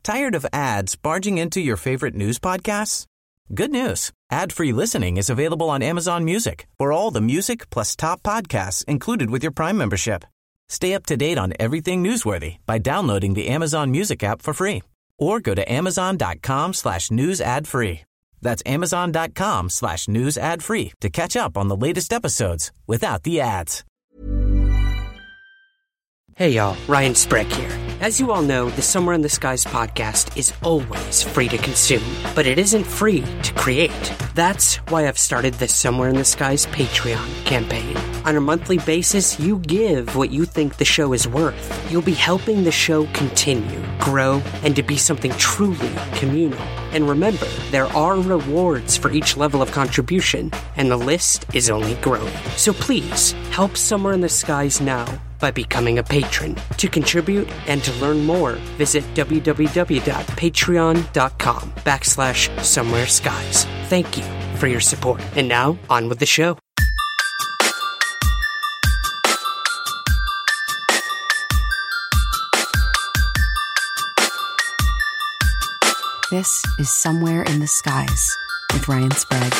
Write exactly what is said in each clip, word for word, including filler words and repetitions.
Tired of ads barging into your favorite news podcasts? Good news. Ad-free listening is available on Amazon Music for all the music plus top podcasts included with your Prime membership. Stay up to date on everything newsworthy by downloading the Amazon Music app for free or go to amazon.com slash news ad free. That's amazon.com slash news ad free to catch up on the latest episodes without the ads. Hey y'all, Ryan Sprague here. As you all know, the Somewhere in the Skies podcast is always free to consume, but it isn't free to create. That's why I've started the Somewhere in the Skies Patreon campaign. On a monthly basis, you give what you think the show is worth. You'll be helping the show continue, grow, and to be something truly communal. And remember, there are rewards for each level of contribution, and the list is only growing. So please, help Somewhere in the Skies now by becoming a patron. To contribute and to learn more, visit www.patreon.com backslash somewhere skies. Thank you for your support. And now, on with the show. This is Somewhere in the Skies with Ryan Sprague.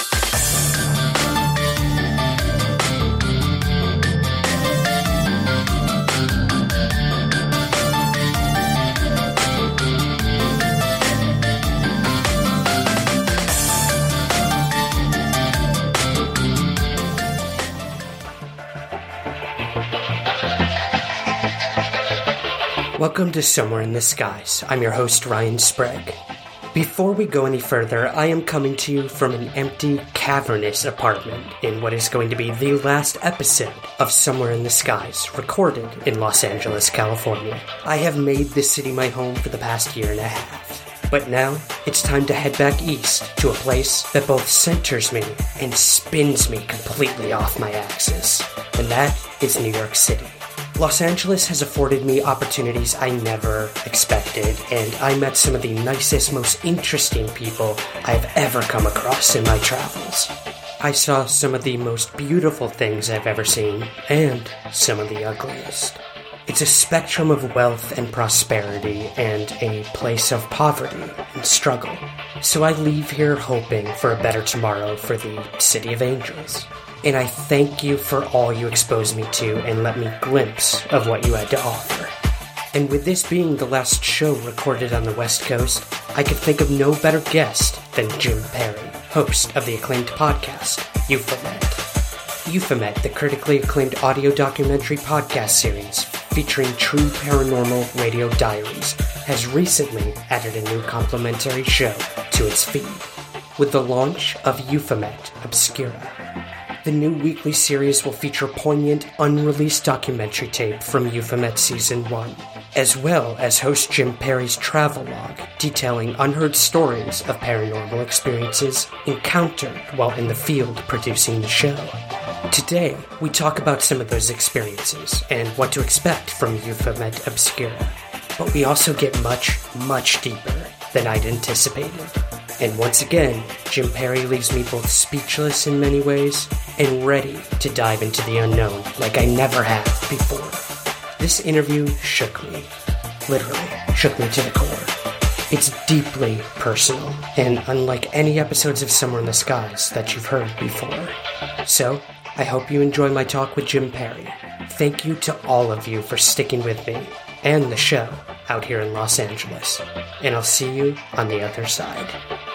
Welcome to Somewhere in the Skies. I'm your host, Ryan Sprague. Before we go any further, I am coming to you from an empty, cavernous apartment in what is going to be the last episode of Somewhere in the Skies, recorded in Los Angeles, California. I have made this city my home for the past year and a half. But now, it's time to head back east to a place that both centers me and spins me completely off my axis. And that is New York City. Los Angeles has afforded me opportunities I never expected, and I met some of the nicest, most interesting people I've ever come across in my travels. I saw some of the most beautiful things I've ever seen, and some of the ugliest. It's a spectrum of wealth and prosperity, and a place of poverty and struggle. So I leave here hoping for a better tomorrow for the City of Angels. And I thank you for all you exposed me to and let me glimpse of what you had to offer. And with this being the last show recorded on the West Coast, I could think of no better guest than Jim Perry, host of the acclaimed podcast, Euphomet. Euphomet, the critically acclaimed audio documentary podcast series featuring true paranormal radio diaries, has recently added a new complimentary show to its feed, with the launch of Euphomet Obscura. The new weekly series will feature poignant, unreleased documentary tape from Euphomet Season one, as well as host Jim Perry's travel log detailing unheard stories of paranormal experiences encountered while in the field producing the show. Today, we talk about some of those experiences and what to expect from Euphomet Obscura. But we also get much, much deeper than I'd anticipated. And once again, Jim Perry leaves me both speechless in many ways and ready to dive into the unknown like I never have before. This interview shook me. Literally, shook me to the core. It's deeply personal, and unlike any episodes of Somewhere in the Skies that you've heard before. So, I hope you enjoy my talk with Jim Perry. Thank you to all of you for sticking with me and the show out here in Los Angeles. And I'll see you on the other side.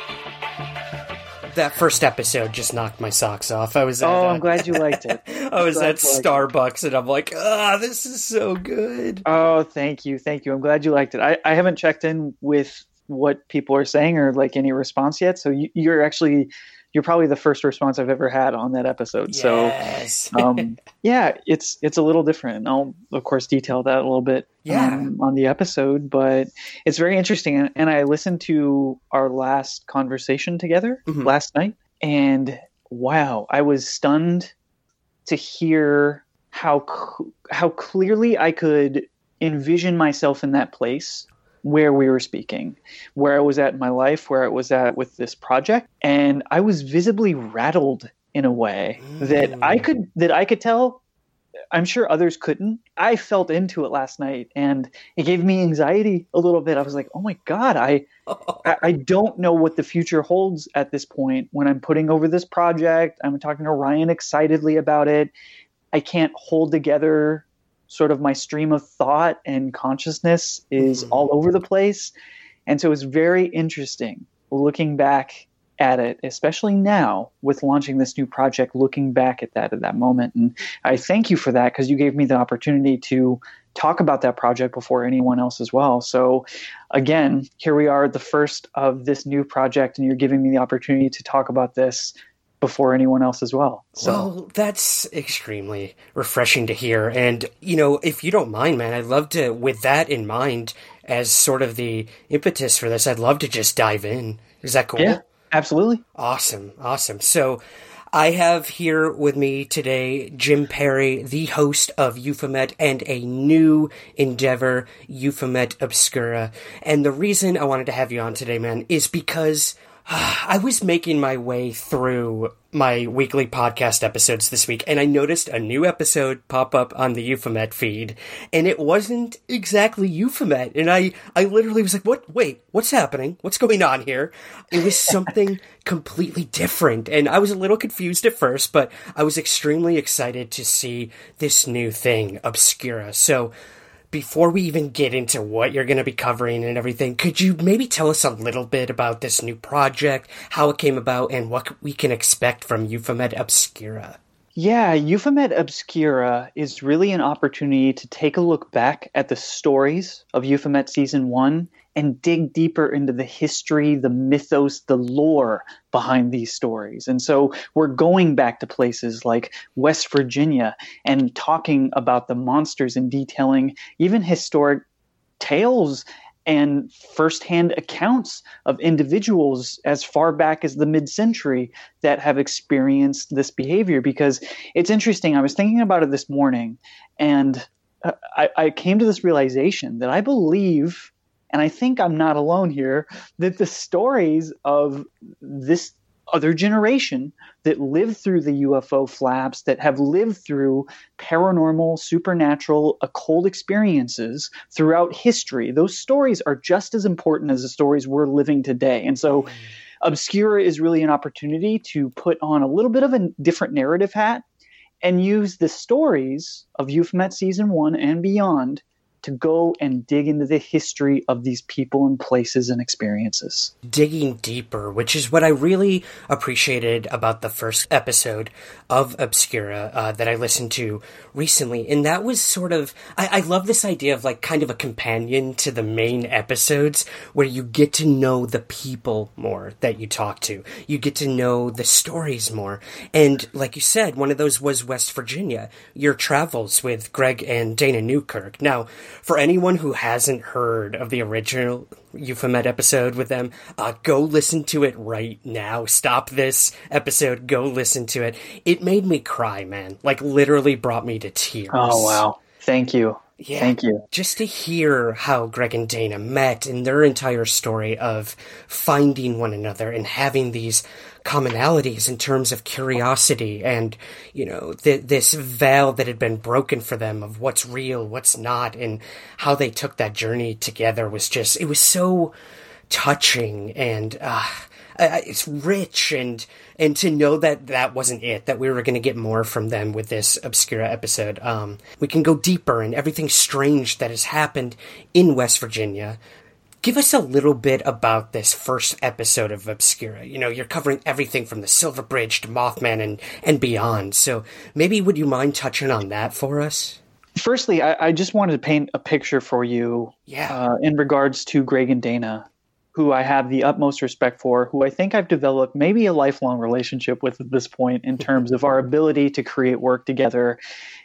That first episode just knocked my socks off. I was at, Oh, uh, I'm glad you liked it. I was Glad at you liked Starbucks and I'm like, ah, this is so good. Oh, thank you. Thank you. I'm glad you liked it. I, I haven't checked in with what people are saying or like any response yet. So you, you're actually, you're probably the first response I've ever had on that episode. Yes. So um, yeah, it's, it's a little different. And I'll of course detail that a little bit Yeah. um, on the episode, but it's very interesting. And, and I listened to our last conversation together Mhm. last night, and wow, I was stunned to hear how cl- how clearly I could envision myself in that place where we were speaking, where I was at in my life, where I was at with this project, and I was visibly rattled in a way that I could that I could tell I'm sure others couldn't. I felt into it last night, and it gave me anxiety a little bit. I was like, oh my God, I, I, I don't know what the future holds at this point when I'm putting over this project. I'm talking to Ryan excitedly about it. I can't hold together sort of my stream of thought, and consciousness is mm-hmm. all over the place. And so it's very interesting looking back at it, especially now with launching this new project, looking back at that at that moment. And I thank you for that, because you gave me the opportunity to talk about that project before anyone else as well. So again, here we are, the first of this new project, and you're giving me the opportunity to talk about this before anyone else as well. So well, that's extremely refreshing to hear. And, you know, if you don't mind, man, I'd love to, with that in mind as sort of the impetus for this, I'd love to just dive in. Is that cool? Yeah, absolutely. Awesome. Awesome. So I have here with me today Jim Perry, the host of Euphomet and a new endeavor, Euphomet Obscura. And the reason I wanted to have you on today, man, is because I was making my way through my weekly podcast episodes this week, and I noticed a new episode pop up on the Euphomet feed, and it wasn't exactly Euphomet. And I, I literally was like, what? Wait, what's happening? What's going on here? It was something completely different, and I was a little confused at first, but I was extremely excited to see this new thing, Obscura. So before we even get into what you're going to be covering and everything, could you maybe tell us a little bit about this new project, how it came about, and what we can expect from Euphomet Obscura? Yeah, Euphomet Obscura is really an opportunity to take a look back at the stories of Euphomet Season one and dig deeper into the history, the mythos, the lore behind these stories. And so we're going back to places like West Virginia and talking about the monsters and detailing even historic tales and firsthand accounts of individuals as far back as the mid-century that have experienced this behavior. Because it's interesting, I was thinking about it this morning, and I, I came to this realization that I believe, and I think I'm not alone here, that the stories of this other generation that lived through the U F O flaps, that have lived through paranormal, supernatural, occult experiences throughout history, those stories are just as important as the stories we're living today. And so mm. Obscura is really an opportunity to put on a little bit of a different narrative hat and use the stories of Euphomet Season one and beyond to go and dig into the history of these people and places and experiences. Digging deeper, which is what I really appreciated about the first episode of Obscura uh, that I listened to recently. And that was sort of, I, I love this idea of like kind of a companion to the main episodes where you get to know the people more that you talk to. You get to know the stories more. And like you said, one of those was West Virginia, your travels with Greg and Dana Newkirk. Now, for anyone who hasn't heard of the original Euphomet episode with them, uh, go listen to it right now. Stop this episode, go listen to it. It made me cry, man. Like, literally brought me to tears. Oh, wow. Thank you. Yeah, Thank you. Just to hear how Greg and Dana met and their entire story of finding one another and having these commonalities in terms of curiosity and, you know, th- this veil that had been broken for them of what's real, what's not, and how they took that journey together was just, it was so touching and, uh, it's rich, and and to know that that wasn't it, that we were going to get more from them with this Obscura episode. Um, we can go deeper in everything strange that has happened in West Virginia. Give us a little bit about this first episode of Obscura. You know, you're covering everything from the Silver Bridge to Mothman and, and beyond. So maybe would you mind touching on that for us? Firstly, I, I just wanted to paint a picture for you yeah. uh, in regards to Greg and Dana, who I have the utmost respect for, who I think I've developed maybe a lifelong relationship with at this point in terms of our ability to create work together,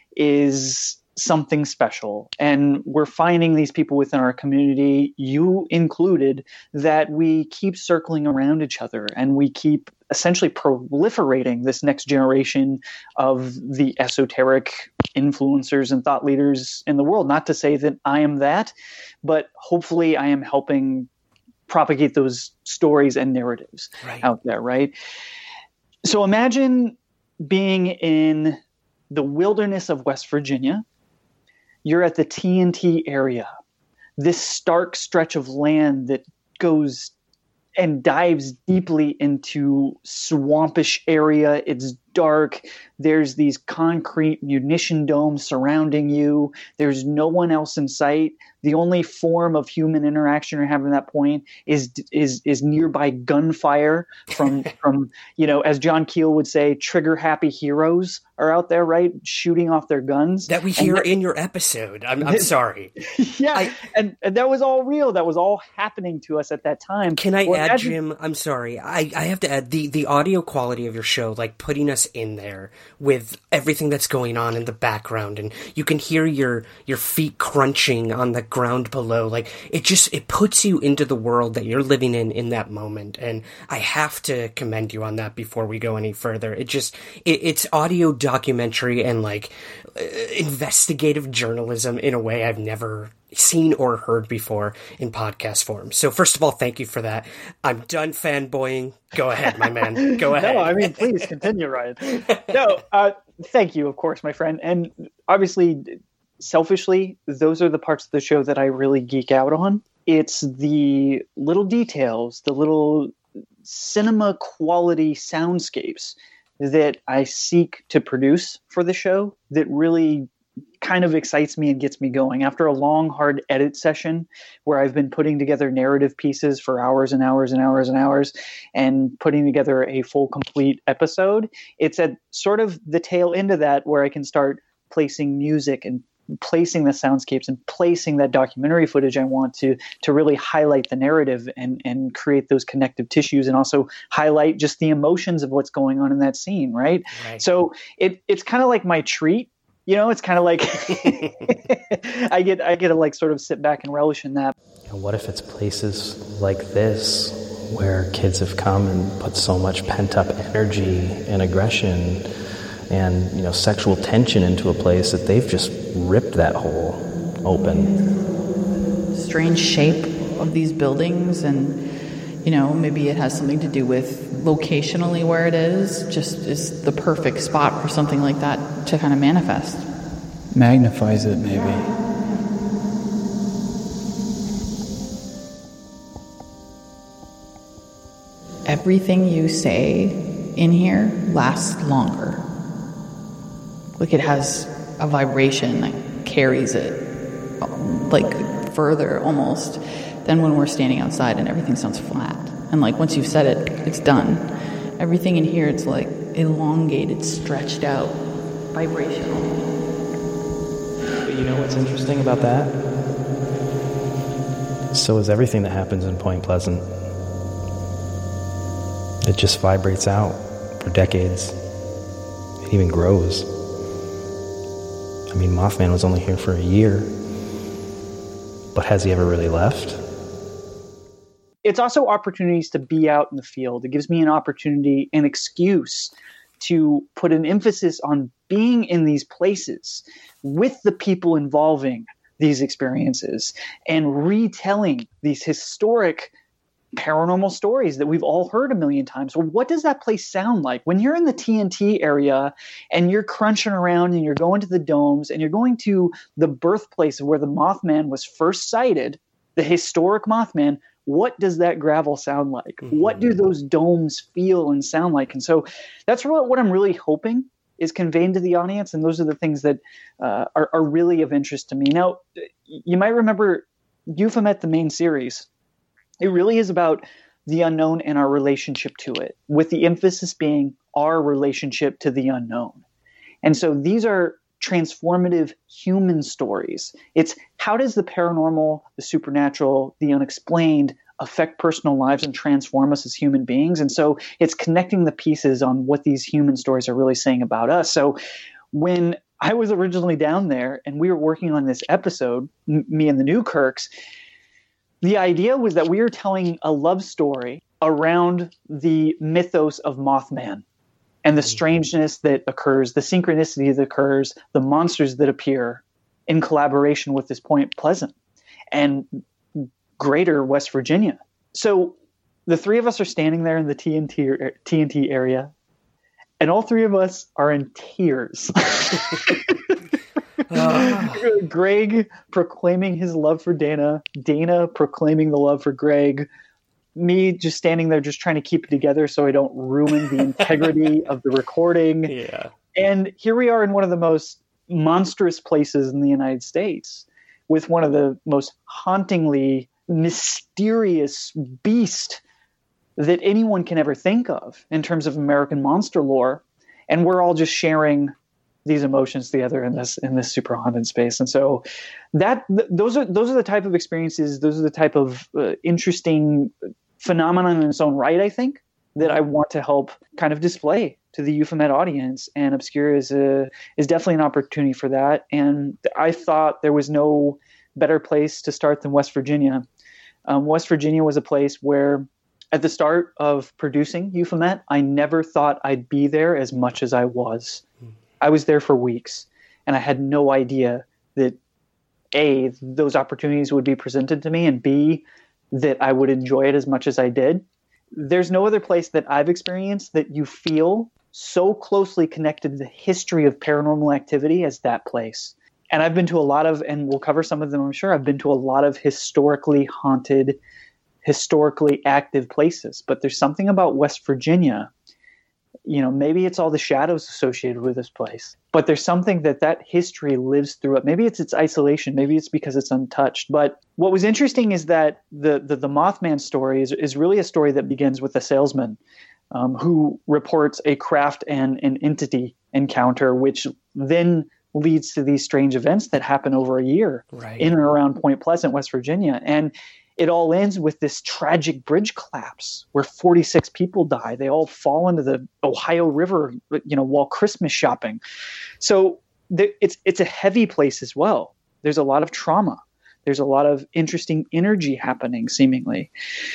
is something special. And we're finding these people within our community, you included, that we keep circling around each other and we keep essentially proliferating this next generation of the esoteric influencers and thought leaders in the world. Not to say that I am that, but hopefully I am helping propagate those stories and narratives right out there, right? So imagine being in the wilderness of West Virginia. You're at the T N T area, this stark stretch of land that goes and dives deeply into swampish area. It's dark. There's these concrete munition domes surrounding you. There's no one else in sight. The only form of human interaction you're having at that point is is is nearby gunfire from from you know, as John Keel would say, trigger happy heroes are out there, right, shooting off their guns that we hear that, in your episode. I'm, I'm sorry. Yeah, I, and, and that was all real. That was all happening to us at that time. Can I well, add, Jim? I'm sorry. I, I have to add the the audio quality of your show, like putting us in there with everything that's going on in the background, and you can hear your your feet crunching on the ground below. Like, it just it puts you into the world that you're living in in that moment, and I have to commend you on that before we go any further. It just it, it's audio documentary and like uh, investigative journalism in a way I've never seen or heard before in podcast form. So first of all, thank you for that. I'm done fanboying. Go ahead, my man. Go ahead. No, I mean, please continue, Ryan. No, uh, thank you, of course, my friend. And obviously, selfishly, those are the parts of the show that I really geek out on. It's the little details, the little cinema quality soundscapes that I seek to produce for the show that really kind of excites me and gets me going. After a long, hard edit session where I've been putting together narrative pieces for hours and hours and hours and hours and putting together a full, complete episode, it's at sort of the tail end of that where I can start placing music and placing the soundscapes and placing that documentary footage I want to to really highlight the narrative and and create those connective tissues and also highlight just the emotions of what's going on in that scene, right? Right. So it it's kind of like my treat. You know, it's kind of like I get I get to like sort of sit back and relish in that. And what if it's places like this where kids have come and put so much pent-up energy and aggression and, you know, sexual tension into a place that they've just ripped that hole open. Strange shape of these buildings, and, you know, maybe it has something to do with locationally where it is, just is the perfect spot for something like that to kind of manifest. Magnifies it, maybe. Everything you say in here lasts longer. Like, it has a vibration that carries it, like, further almost than when we're standing outside and everything sounds flat. And, like, once you've said it, it's done. Everything in here, it's, like, elongated, stretched out, vibrational. But you know what's interesting about that? So is everything that happens in Point Pleasant. It just vibrates out for decades. It even grows. I mean, Mothman was only here for a year, but has he ever really left? It's also opportunities to be out in the field. It gives me an opportunity, an excuse to put an emphasis on being in these places with the people involving these experiences and retelling these historic paranormal stories that we've all heard a million times. Well, what does that place sound like? When you're in the T N T area and you're crunching around and you're going to the domes and you're going to the birthplace of where the Mothman was first sighted, the historic Mothman, what does that gravel sound like? Mm-hmm. What do those domes feel and sound like? And so that's what, what I'm really hoping is conveyed to the audience. And those are the things that uh, are, are really of interest to me. Now, you might remember Euphemet, the main series. It really is about the unknown and our relationship to it, with the emphasis being our relationship to the unknown. And so these are transformative human stories. It's how does the paranormal, the supernatural, the unexplained affect personal lives and transform us as human beings? And so it's connecting the pieces on what these human stories are really saying about us. So when I was originally down there and we were working on this episode, m- me and the Newkirks, the idea was that we were telling a love story around the mythos of Mothman and the strangeness that occurs, the synchronicity that occurs, the monsters that appear in collaboration with this Point Pleasant and greater West Virginia. So the three of us are standing there in the T N T, T N T area, And all three of us are in tears. uh. Greg proclaiming his love for Dana, Dana proclaiming the love for Greg, me just standing there just trying to keep it together so I don't ruin the integrity of the recording. Yeah. And here we are in one of the most monstrous places in the United States with one of the most hauntingly mysterious beast that anyone can ever think of in terms of American monster lore. And we're all just sharing these emotions together in this in this super haunted space. And so that th- those are those are the type of experiences, those are the type of uh, interesting phenomenon in its own right, I think, that I want to help kind of display to the Euphomet audience. And Obscura is a, is definitely an opportunity for that. And I thought there was no better place to start than West Virginia. Um, West Virginia was a place where at the start of producing Euphomet, I never thought I'd be there as much as I was. I was there for weeks, and I had no idea that A, those opportunities would be presented to me, and B, that I would enjoy it as much as I did. There's no other place that I've experienced that you feel so closely connected to the history of paranormal activity as that place. And I've been to a lot of, and we'll cover some of them, I'm sure, I've been to a lot of historically haunted, historically active places. But there's something about West Virginia, you know, maybe it's all the shadows associated with this place, but there's something that that history lives through it. Maybe it's its isolation. Maybe it's because it's untouched. But what was interesting is that the the, the Mothman story is, is really a story that begins with a salesman um, who reports a craft and an entity encounter, which then leads to these strange events that happen over a year right. in and around Point Pleasant, West Virginia. And it all ends with this tragic bridge collapse where forty-six people die. They all fall into the Ohio River, you know, while Christmas shopping. So th- it's it's a heavy place as well. There's a lot of trauma. There's a lot of interesting energy happening, seemingly.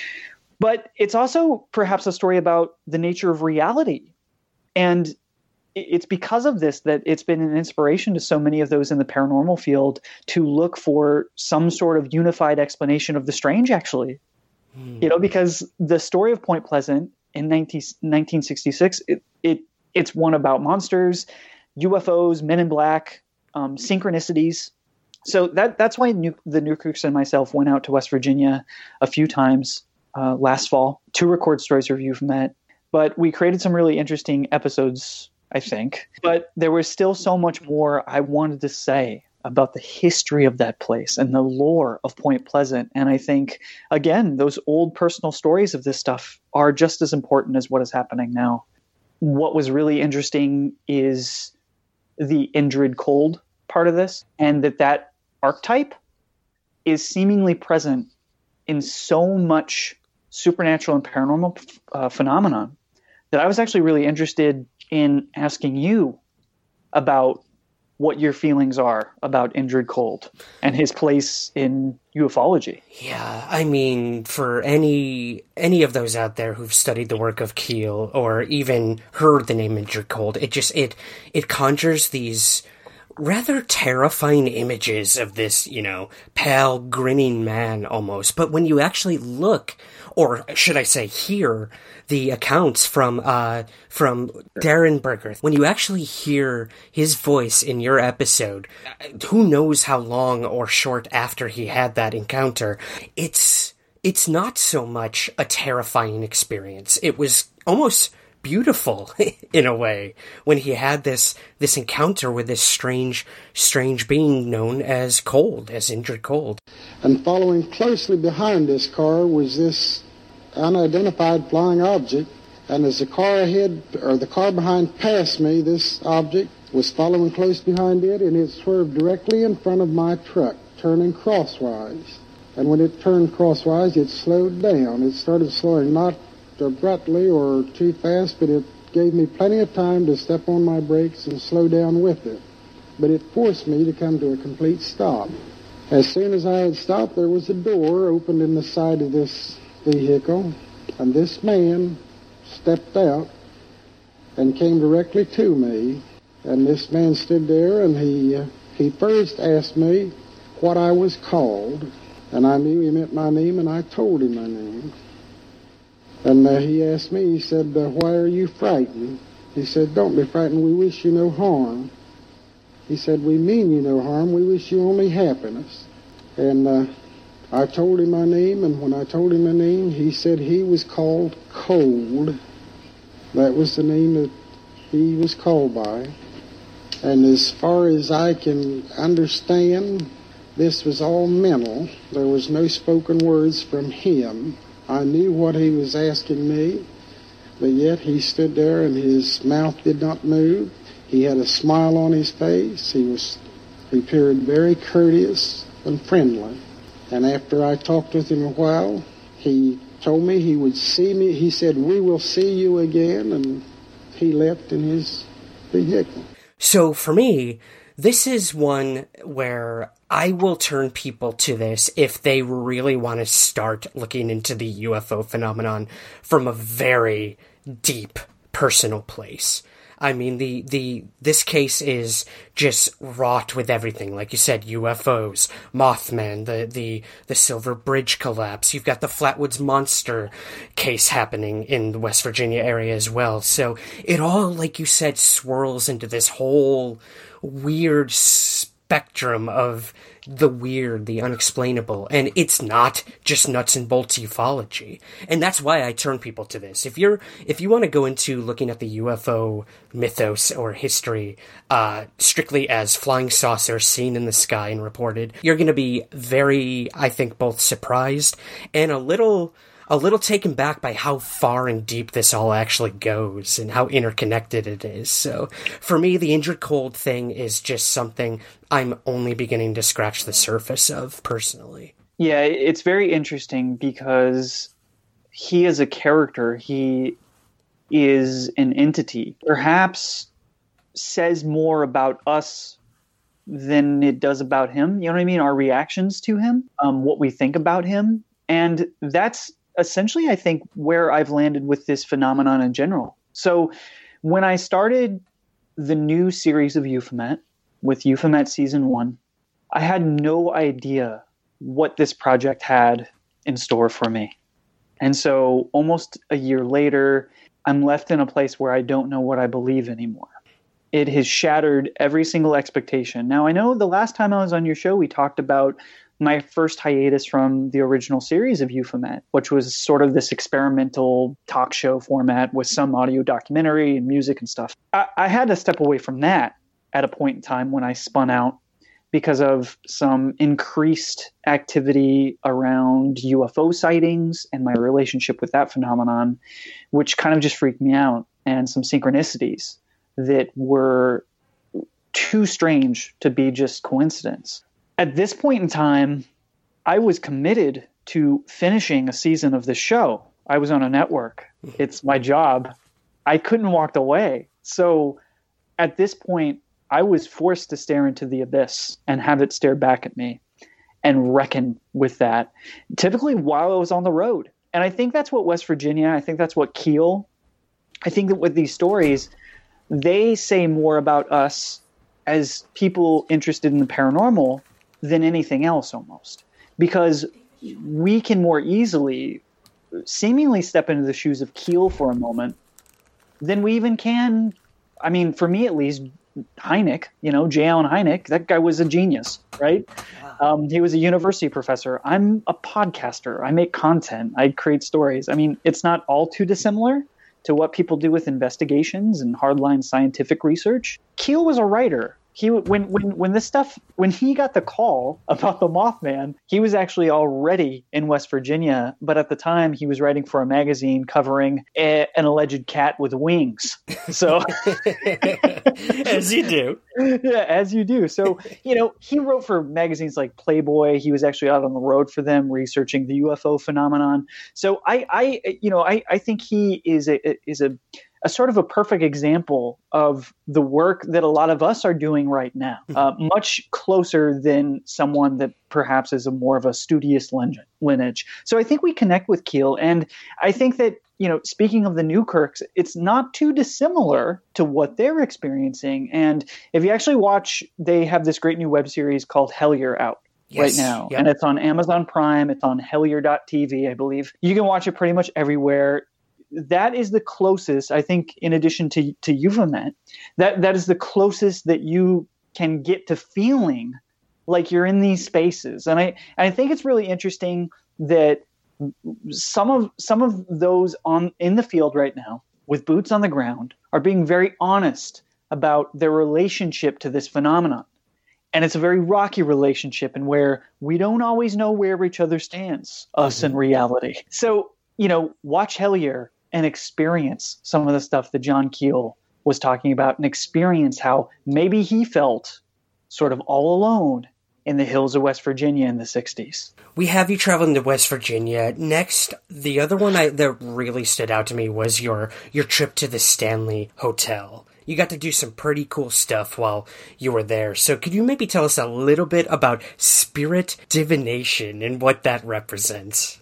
But it's also perhaps a story about the nature of reality. And it's because of this that it's been an inspiration to so many of those in the paranormal field to look for some sort of unified explanation of the strange, actually. Mm. You know, because the story of Point Pleasant in nineteen sixty-six, it, it it's one about monsters, U F Os, men in black, um, synchronicities. So that that's why New, the New Crooks and myself went out to West Virginia a few times uh, last fall to record stories for Euphomet. But we created some really interesting episodes, I think. But there was still so much more I wanted to say about the history of that place and the lore of Point Pleasant. And I think, again, those old personal stories of this stuff are just as important as what is happening now. What was really interesting is the Indrid Cold part of this, and that that archetype is seemingly present in so much supernatural and paranormal uh, phenomenon that I was actually really interested in asking you about what your feelings are about Indrid Cold and his place in ufology. Yeah, I mean, for any any of those out there who've studied the work of Keel or even heard the name Indrid Cold, it just it it conjures these rather terrifying images of this, you know, pale, grinning man almost. But when you actually look, or should I say hear, the accounts from uh from Darren Berger, when you actually hear his voice in your episode, who knows how long or short after he had that encounter, it's it's not so much a terrifying experience. It was almost beautiful in a way when he had this this encounter with this strange strange being known as Cold, as Indrid Cold. And following closely behind this car was this unidentified flying object, and as the car ahead or the car behind passed me, this object was following close behind it, and it swerved directly in front of my truck, turning crosswise. And when it turned crosswise, it slowed down. It started slowing not abruptly or too fast, but it gave me plenty of time to step on my brakes and slow down with it. But it forced me to come to a complete stop. As soon as I had stopped, there was a door opened in the side of this vehicle, and this man stepped out and came directly to me. And this man stood there, and he uh, he first asked me what I was called, and I knew he meant my name, and I told him my name. And uh, he asked me, he said, uh, why are you frightened? He said, don't be frightened, we wish you no harm. He said, we mean you no harm, we wish you only happiness. And uh, I told him my name, and when I told him my name, he said he was called Cold. That was the name that he was called by. And as far as I can understand, this was all mental. There was no spoken words from him. I knew what he was asking me, but yet he stood there and his mouth did not move. He had a smile on his face. He was, he appeared very courteous and friendly. And after I talked with him a while, he told me he would see me. He said, we will see you again, and he left in his vehicle. So for me, this is one where I will turn people to this if they really want to start looking into the U F O phenomenon from a very deep personal place. I mean, the, the, this case is just wrought with everything. Like you said, U F Os, Mothman, the, the, the Silver Bridge collapse. You've got the Flatwoods Monster case happening in the West Virginia area as well. So it all, like you said, swirls into this whole weird spectrum of the weird, the unexplainable, and it's not just nuts and bolts ufology. And that's why I turn people to this. If you're, if you want to go into looking at the U F O mythos or history, uh, strictly as flying saucers seen in the sky and reported, you're going to be very, I think, both surprised and a little, a little taken back by how far and deep this all actually goes and how interconnected it is. So for me, the Indrid Cold thing is just something I'm only beginning to scratch the surface of personally. Yeah, it's very interesting because he is a character. He is an entity. Perhaps says more about us than it does about him. You know what I mean? Our reactions to him, um, what we think about him. And that's essentially, I think, where I've landed with this phenomenon in general. So when I started the new series of Euphomet with Euphomet Season one, I had no idea what this project had in store for me. And so almost a year later, I'm left in a place where I don't know what I believe anymore. It has shattered every single expectation. Now, I know the last time I was on your show, we talked about my first hiatus from the original series of Euphomet, which was sort of this experimental talk show format with some audio documentary and music and stuff. I, I had to step away from that at a point in time when I spun out because of some increased activity around U F O sightings and my relationship with that phenomenon, which kind of just freaked me out, and some synchronicities that were too strange to be just coincidence. At this point in time, I was committed to finishing a season of this show. I was on a network. It's my job. I couldn't walk away. So at this point, I was forced to stare into the abyss and have it stare back at me and reckon with that, typically while I was on the road. And I think that's what West Virginia, I think that's what Keel, I think that with these stories, they say more about us as people interested in the paranormal than anything else almost, because we can more easily seemingly step into the shoes of Keel for a moment than we even can. I mean, for me at least, Hynek, you know, J. Allen Hynek, that guy was a genius, right? Um, he was a university professor. I'm a podcaster. I make content. I create stories. I mean, it's not all too dissimilar to what people do with investigations and hardline scientific research. Keel was a writer. He when when when this stuff when he got the call about the Mothman, he was actually already in West Virginia, but at the time he was writing for a magazine covering a, an alleged cat with wings. So as you do, yeah, as you do. So you know, he wrote for magazines like Playboy. He was actually out on the road for them, researching the U F O phenomenon. So I, I you know, I, I think he is a is a a sort of a perfect example of the work that a lot of us are doing right now, uh, much closer than someone that perhaps is a more of a studious lineage. So I think we connect with Keel. And I think that, you know, speaking of the Newkirks, it's not too dissimilar to what they're experiencing. And if you actually watch, they have this great new web series called Hellier out. Yes, right now. Yep. And it's on Amazon Prime. It's on hellier dot t v, I believe. You can watch it pretty much everywhere. that is the closest, I think, in addition to, to Euphomet, that, that is the closest that you can get to feeling like you're in these spaces. And I, I think it's really interesting that some of some of those on in the field right now with boots on the ground are being very honest about their relationship to this phenomenon. And it's a very rocky relationship, and where we don't always know where each other stands, us mm-hmm. in reality. So, you know, watch Hellier and experience some of the stuff that John Keel was talking about, and experience how maybe he felt sort of all alone in the hills of West Virginia in the sixties. We have you traveling to West Virginia. Next, the other one I, that really stood out to me was your your trip to the Stanley Hotel. You got to do some pretty cool stuff while you were there. So could you maybe tell us a little bit about spirit divination and what that represents?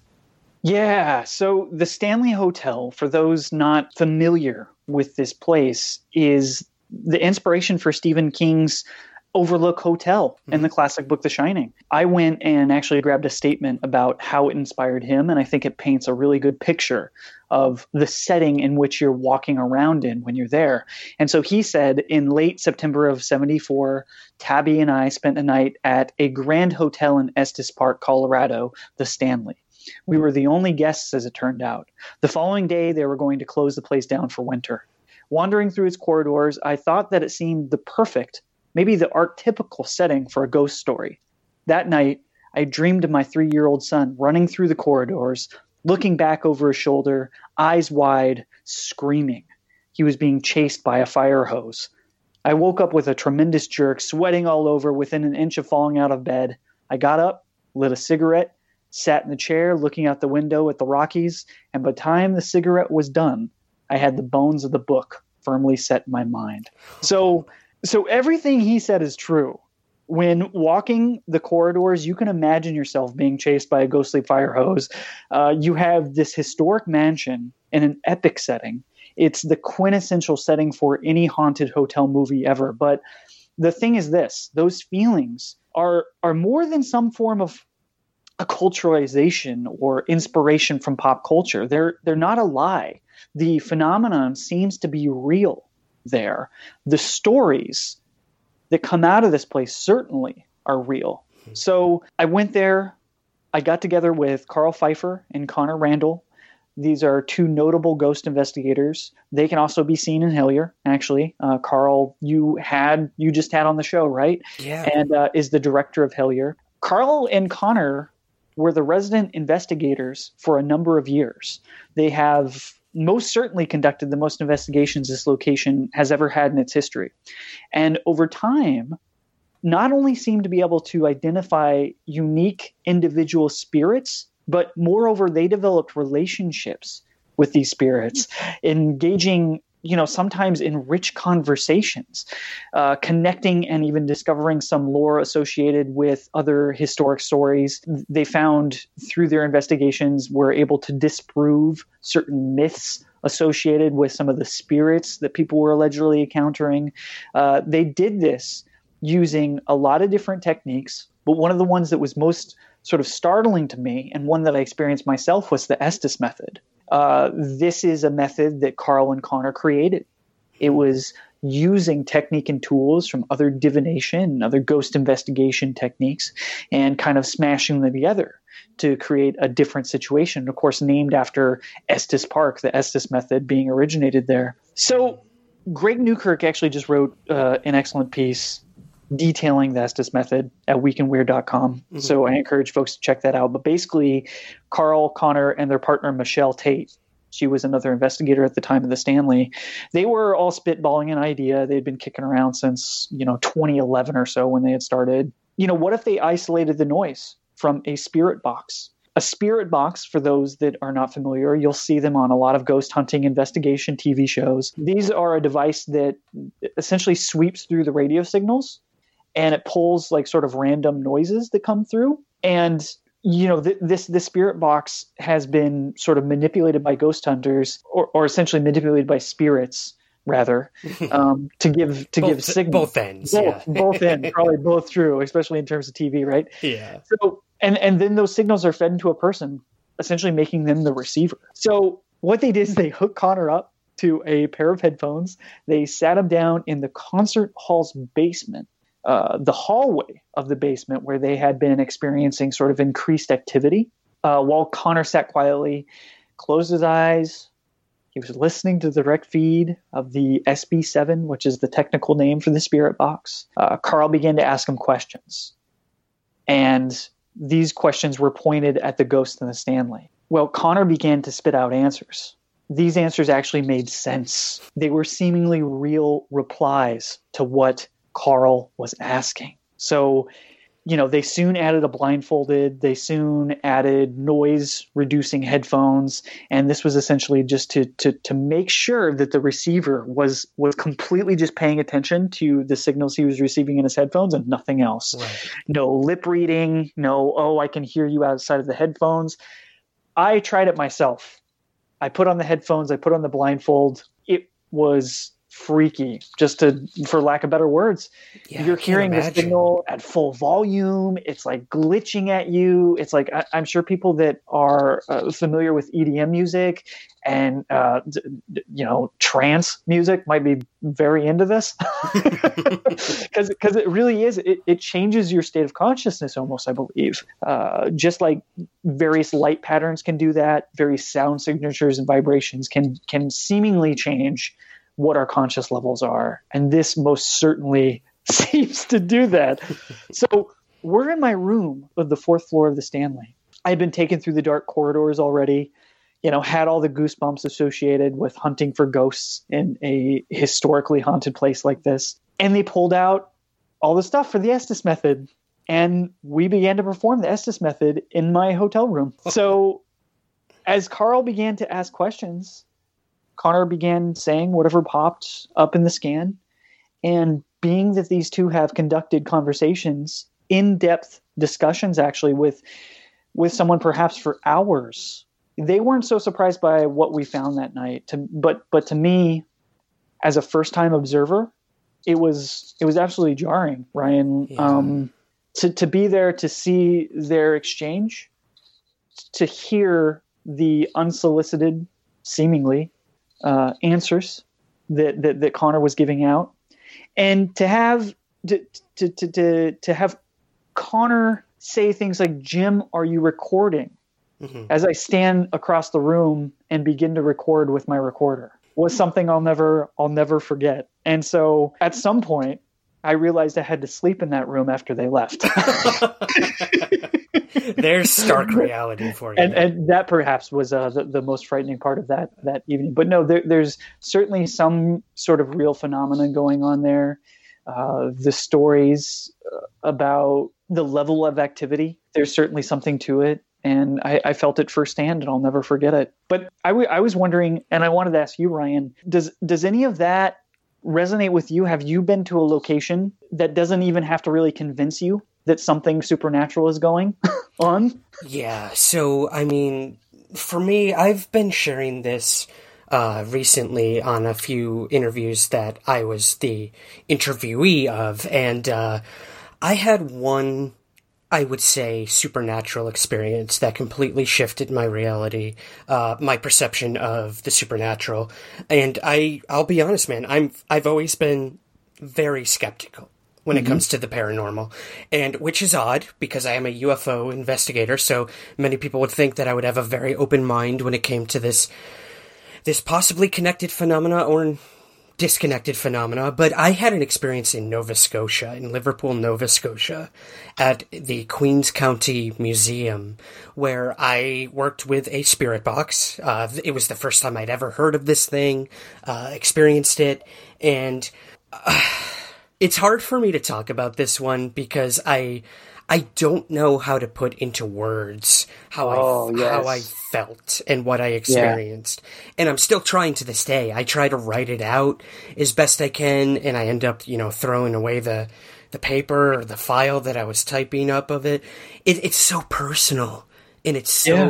Yeah, so the Stanley Hotel, for those not familiar with this place, is the inspiration for Stephen King's Overlook Hotel mm-hmm. in the classic book The Shining. I went and actually grabbed a statement about how it inspired him, and I think it paints a really good picture of the setting in which you're walking around in when you're there. And so he said, in late September of seventy-four, Tabby and I spent a night at a grand hotel in Estes Park, Colorado, the Stanley. We were the only guests, as it turned out. The following day, they were going to close the place down for winter. Wandering through its corridors, I thought that it seemed the perfect, maybe the archetypical setting for a ghost story. That night, I dreamed of my three-year-old son running through the corridors, looking back over his shoulder, eyes wide, screaming. He was being chased by a fire hose. I woke up with a tremendous jerk, sweating all over, within an inch of falling out of bed. I got up, lit a cigarette, sat in the chair looking out the window at the Rockies, and by the time the cigarette was done, I had the bones of the book firmly set in my mind. So, so everything he said is true. When walking the corridors, you can imagine yourself being chased by a ghostly fire hose. Uh, you have this historic mansion in an epic setting. It's the quintessential setting for any haunted hotel movie ever. But the thing is this, those feelings are are more than some form of a culturalization or inspiration from pop culture. They're they're not a lie. The phenomenon seems to be real there. The stories that come out of this place certainly are real. So I went there. I got together with Carl Pfeiffer and Connor Randall. These are two notable ghost investigators. They can also be seen in Hellier, actually. Uh, Carl, you had you just had on the show, right? Yeah. And uh, is the director of Hellier. Carl and Connor were the resident investigators for a number of years. They have most certainly conducted the most investigations this location has ever had in its history. And over time, not only seem to be able to identify unique individual spirits, but moreover, they developed relationships with these spirits, engaging, you know, sometimes in rich conversations, uh, connecting and even discovering some lore associated with other historic stories. They found through their investigations were able to disprove certain myths associated with some of the spirits that people were allegedly encountering. Uh, they did this using a lot of different techniques, but one of the ones that was most sort of startling to me, and one that I experienced myself, was the Estes method. Uh, this is a method that Carl and Connor created. It was using technique and tools from other divination and other ghost investigation techniques and kind of smashing them together to create a different situation, of course, named after Estes Park, the Estes method being originated there. So Greg Newkirk actually just wrote uh, an excellent piece detailing the Estes method at week in weird dot com. Mm-hmm. So I encourage folks to check that out. But basically, Carl, Connor, and their partner, Michelle Tate, she was another investigator at the time of the Stanley, they were all spitballing an idea. They'd been kicking around since, you know, twenty eleven or so when they had started. You know, what if they isolated the noise from a spirit box? A spirit box, for those that are not familiar, you'll see them on a lot of ghost hunting investigation T V shows. These are a device that essentially sweeps through the radio signals, and it pulls like sort of random noises that come through. And, you know, th- this, this spirit box has been sort of manipulated by ghost hunters, or, or essentially manipulated by spirits, rather, um, to give, to both, give signals. Both ends. Both, yeah. both ends, probably both true, especially in terms of T V, right? Yeah. So, and, and then those signals are fed into a person, essentially making them the receiver. So what they did is they hooked Connor up to a pair of headphones. They sat him down in the concert hall's basement, uh, the hallway of the basement where they had been experiencing sort of increased activity, uh, while Connor sat quietly, closed his eyes. He was listening to the direct feed of the S B seven, which is the technical name for the spirit box. Uh, Carl began to ask him questions. And these questions were pointed at the ghost in the Stanley. Well, Connor began to spit out answers. These answers actually made sense. They were seemingly real replies to what Carl was asking. So, you know, they soon added a blindfolded, they soon added noise-reducing headphones, and this was essentially just to to to make sure that the receiver was was completely just paying attention to the signals he was receiving in his headphones and nothing else. Right. No lip reading, no, oh, I can hear you outside of the headphones. I tried it myself. I put on the headphones, I put on the blindfold. It was freaky, just to, for lack of better words. Yeah, you're hearing the signal at full volume. It's like glitching at you. It's like, I, I'm sure people that are uh, familiar with E D M music and, uh, d- d- you know, trance music might be very into this. Because because it really is, it, it changes your state of consciousness almost, I believe. Uh, just like various light patterns can do that, various sound signatures and vibrations can can seemingly change what our conscious levels are. And this most certainly seems to do that. So we're in my room of the fourth floor of the Stanley. I had been taken through the dark corridors already, you know, had all the goosebumps associated with hunting for ghosts in a historically haunted place like this. And they pulled out all the stuff for the Estes method. And we began to perform the Estes method in my hotel room. So as Carl began to ask questions, Connor began saying whatever popped up in the scan. And being that these two have conducted conversations, in-depth discussions actually with with someone perhaps for hours, they weren't so surprised by what we found that night. To, but but to me, as a first-time observer, it was it was absolutely jarring, Ryan. Yeah. Um, to, to be there, to see their exchange, to hear the unsolicited, seemingly, Uh, answers that, that that Connor was giving out, and to have to to to to, to have Connor say things like, "Jim, are you recording?" Mm-hmm. As I stand across the room and begin to record with my recorder, was something I'll never I'll never forget. And so at some point, I realized I had to sleep in that room after they left. There's stark reality for you. And, and that perhaps was uh, the, the most frightening part of that that evening. But no, there, there's certainly some sort of real phenomenon going on there. Uh, the stories about the level of activity, there's certainly something to it. And I, I felt it firsthand, and I'll never forget it. But I, w- I was wondering, and I wanted to ask you, Ryan, does does any of that resonate with you? Have you been to a location that doesn't even have to really convince you that something supernatural is going on? Yeah, so, I mean, for me, I've been sharing this uh, recently on a few interviews that I was the interviewee of, and uh, I had one, I would say, supernatural experience that completely shifted my reality, uh, my perception of the supernatural. And I, I'll be honest, man, I'm, I've always been very skeptical when mm-hmm. it comes to the paranormal, and which is odd because I am a U F O investigator. So many people would think that I would have a very open mind when it came to this, this possibly connected phenomena or disconnected phenomena. But I had an experience in Nova Scotia, in Liverpool, Nova Scotia, at the Queen's County Museum, where I worked with a spirit box. Uh, it was the first time I'd ever heard of this thing, uh, experienced it, and uh, it's hard for me to talk about this one because I I don't know how to put into words how oh, I yes. how I felt and what I experienced. Yeah. And I'm still trying to this day. I try to write it out as best I can, and I end up, you know, throwing away the the paper or the file that I was typing up of it. it it's so personal, and it's so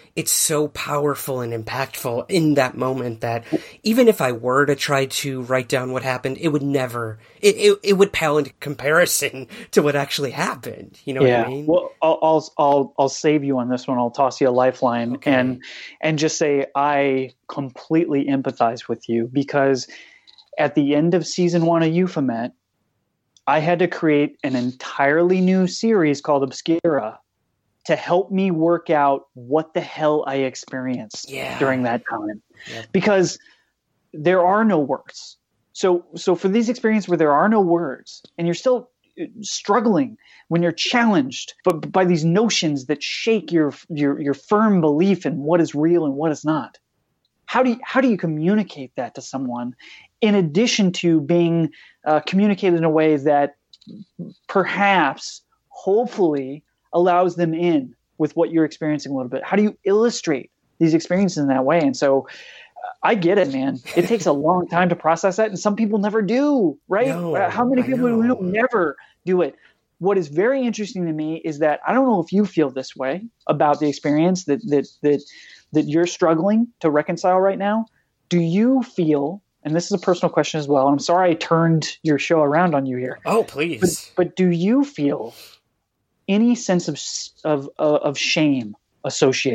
it's so powerful and impactful in that moment that even if I were to try to write down what happened, it would never, it, it, it would pale into comparison to what actually happened. You know yeah. what I mean? Well, I'll, I'll, I'll, I'll save you on this one. I'll toss you a lifeline Okay. and, and just say, I completely empathize with you, because at the end of season one of Euphomet, I had to create an entirely new series called Obscura to help me work out what the hell I experienced Yeah. during that time. Yeah. Because there are no words. So, so for these experiences where there are no words and you're still struggling, when you're challenged but by these notions that shake your, your, your firm belief in what is real and what is not, how do you, how do you communicate that to someone in addition to being uh, communicated in a way that perhaps, hopefully, allows them in with what you're experiencing a little bit? How do you illustrate these experiences in that way? And so uh, I get it, man. It takes a long time to process that, and some people never do, right? No, Uh, How many I people know. do never do it? What is very interesting to me is that I don't know if you feel this way about the experience that that that that you're struggling to reconcile right now. Do you feel, and this is a personal question as well, and I'm sorry I turned your show around on you here. Oh, please. But, but do you feel any sense of of of shame associated?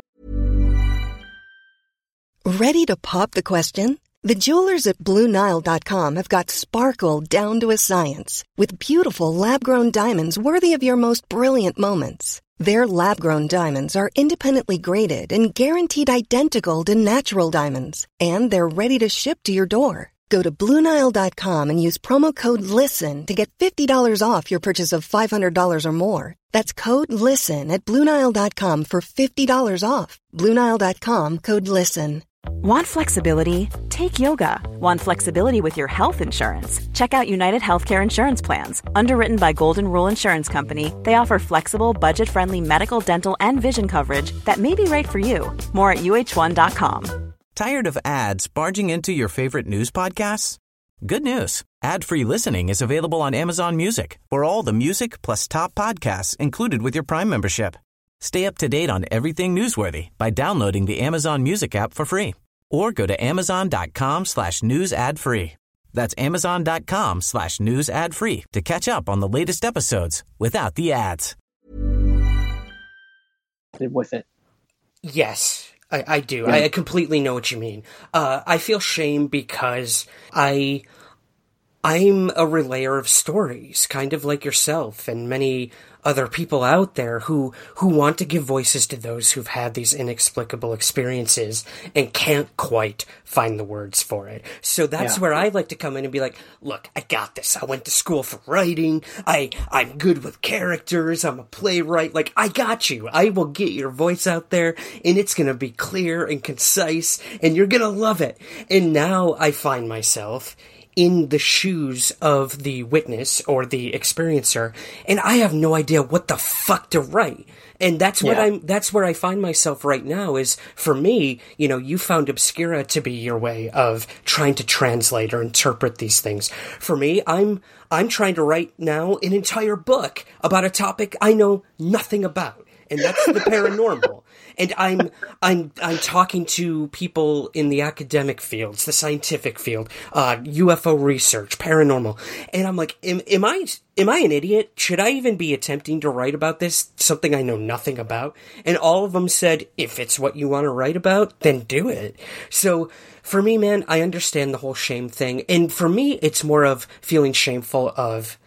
Ready to pop the question? The jewelers at Blue Nile dot com have got sparkle down to a science with beautiful lab-grown diamonds worthy of your most brilliant moments. Their lab-grown diamonds are independently graded and guaranteed identical to natural diamonds, and they're ready to ship to your door. Go to Blue Nile dot com and use promo code LISTEN to get fifty dollars off your purchase of five hundred dollars or more. That's code LISTEN at Blue Nile dot com for fifty dollars off. Blue Nile dot com, code LISTEN. Want flexibility? Take yoga. Want flexibility with your health insurance? Check out United Healthcare Insurance Plans. Underwritten by Golden Rule Insurance Company, they offer flexible, budget-friendly medical, dental, and vision coverage that may be right for you. More at U H one dot com. Tired of ads barging into your favorite news podcasts? Good news. Ad-free listening is available on Amazon Music for all the music plus top podcasts included with your Prime membership. Stay up to date on everything newsworthy by downloading the Amazon Music app for free or go to amazon.com slash news ad free. That's amazon.com slash news ad free to catch up on the latest episodes without the ads. With it. Yes, I, I do. Yeah. I completely know what you mean. Uh, I feel shame because I, I'm a relayer of stories, kind of like yourself and many other people out there who, who want to give voices to those who've had these inexplicable experiences and can't quite find the words for it. So that's yeah. where I like to come in and be like, look, I got this. I went to school for writing. I, I'm good with characters. I'm a playwright. Like, I got you. I will get your voice out there and it's going to be clear and concise and you're going to love it. And now I find myself in the shoes of the witness or the experiencer, and I have no idea what the fuck to write. And that's what yeah. I'm, that's where I find myself right now is, for me, you know, you found Obscura to be your way of trying to translate or interpret these things. For me, I'm, I'm trying to write now an entire book about a topic I know nothing about, and that's the paranormal. And I'm, I'm, I'm talking to people in the academic fields, the scientific field, uh, U F O research, paranormal. And I'm like, am, am I, am I an idiot? Should I even be attempting to write about this, something I know nothing about? And all of them said, if it's what you want to write about, then do it. So for me, man, I understand the whole shame thing. And for me, it's more of feeling shameful of,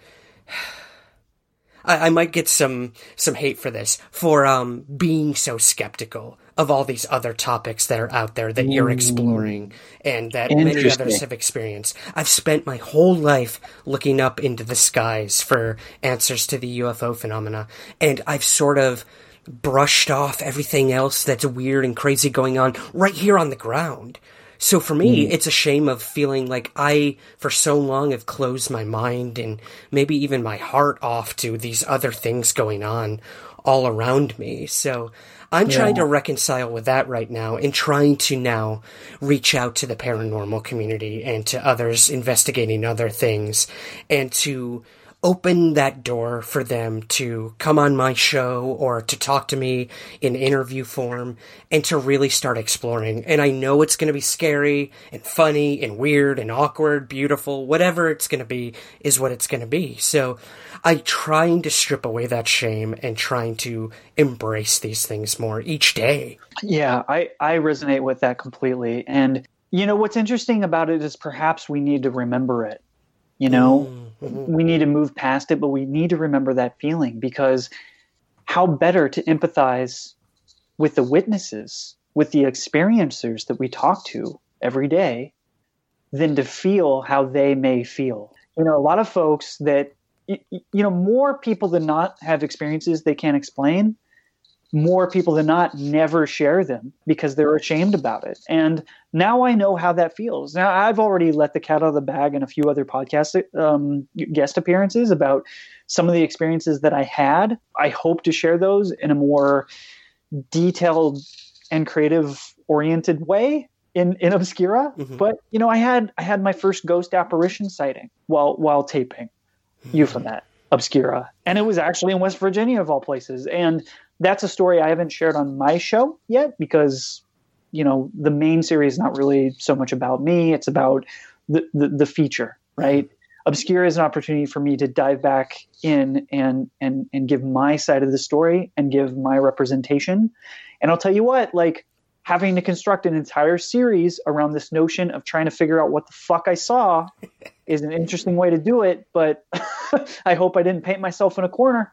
I might get some, some hate for this, for, um, being so skeptical of all these other topics that are out there that mm. you're exploring and that many others have experienced. I've spent my whole life looking up into the skies for answers to the U F O phenomena, and I've sort of brushed off everything else that's weird and crazy going on right here on the ground. So for me, mm. it's a shame of feeling like I, for so long, have closed my mind and maybe even my heart off to these other things going on all around me. So I'm yeah. trying to reconcile with that right now and trying to now reach out to the paranormal community and to others investigating other things and to open that door for them to come on my show or to talk to me in interview form and to really start exploring. And I know it's going to be scary and funny and weird and awkward, beautiful, whatever it's going to be is what it's going to be. So I'm trying to strip away that shame and trying to embrace these things more each day. Yeah, I, I resonate with that completely. And, you know, what's interesting about it is perhaps we need to remember it. You know, mm-hmm. we need to move past it, but we need to remember that feeling, because how better to empathize with the witnesses, with the experiencers that we talk to every day, than to feel how they may feel. You know, a lot of folks that, you know, more people than not have experiences they can't explain. More people than not never share them because they're ashamed about it. And now I know how that feels. Now I've already let the cat out of the bag in a few other podcast um, guest appearances about some of the experiences that I had. I hope to share those in a more detailed and creative oriented way in, in Obscura. Mm-hmm. But, you know, I had, I had my first ghost apparition sighting while, while taping mm-hmm. Euphomet Obscura. And it was actually in West Virginia of all places. And that's a story I haven't shared on my show yet because, you know, the main series is not really so much about me. It's about the, the, the feature, right? Obscura is an opportunity for me to dive back in and, and, and give my side of the story and give my representation. And I'll tell you what, like having to construct an entire series around this notion of trying to figure out what the fuck I saw is an interesting way to do it. But I hope I didn't paint myself in a corner.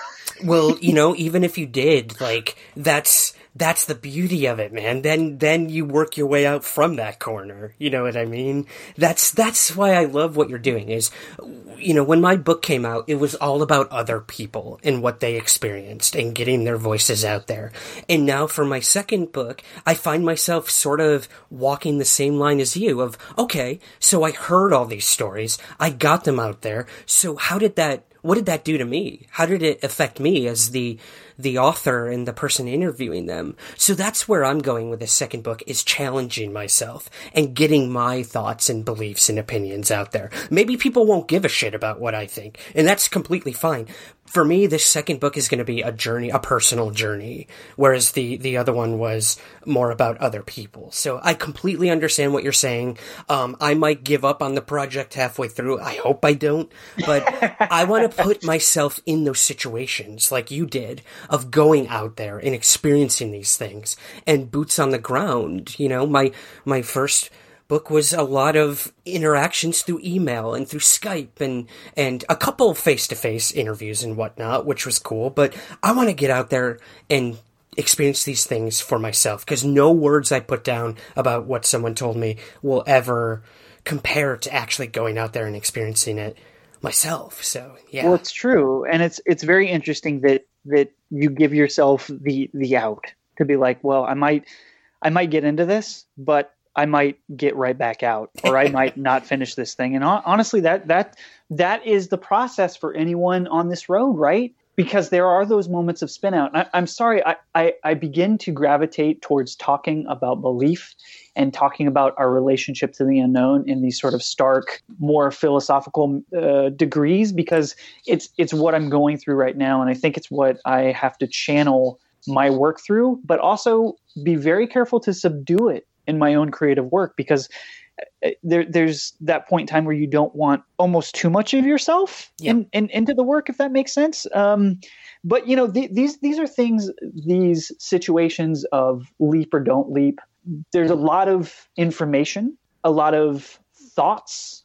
Well, you know, even if you did, like, that's that's the beauty of it, man. Then then you work your way out from that corner. You know what I mean? That's that's why I love what you're doing is, you know, when my book came out, it was all about other people and what they experienced and getting their voices out there. And now for my second book, I find myself sort of walking the same line as you of, okay, so I heard all these stories. I got them out there. So how did that What did that do to me? How did it affect me as the the author and the person interviewing them? So that's where I'm going with this second book, is challenging myself and getting my thoughts and beliefs and opinions out there. Maybe people won't give a shit about what I think, and that's completely fine. For me, this second book is going to be a journey, a personal journey, whereas the, the other one was more about other people. So I completely understand what you're saying. Um, I might give up on the project halfway through. I hope I don't, but I want to put myself in those situations like you did of going out there and experiencing these things and boots on the ground. You know, my, my first book was a lot of interactions through email and through Skype and, and a couple face-to-face interviews and whatnot, which was cool. But I want to get out there and experience these things for myself, because no words I put down about what someone told me will ever compare to actually going out there and experiencing it myself. So, yeah. Well, it's true. And it's, it's very interesting that, that you give yourself the, the out to be like, well, I might, I might get into this, but I might get right back out, or I might not finish this thing. And honestly, that, that, that is the process for anyone on this road, right? Because there are those moments of spin out. I, I'm sorry, I, I, I begin to gravitate towards talking about belief and talking about our relationship to the unknown in these sort of stark, more philosophical uh, degrees, because it's, it's what I'm going through right now. And I think it's what I have to channel my work through, but also be very careful to subdue it in my own creative work, because there, there's that point in time where you don't want almost too much of yourself yep. in, in, into the work, if that makes sense. Um, but you know, the, these, these are things, these situations of leap or don't leap. There's a lot of information, a lot of thoughts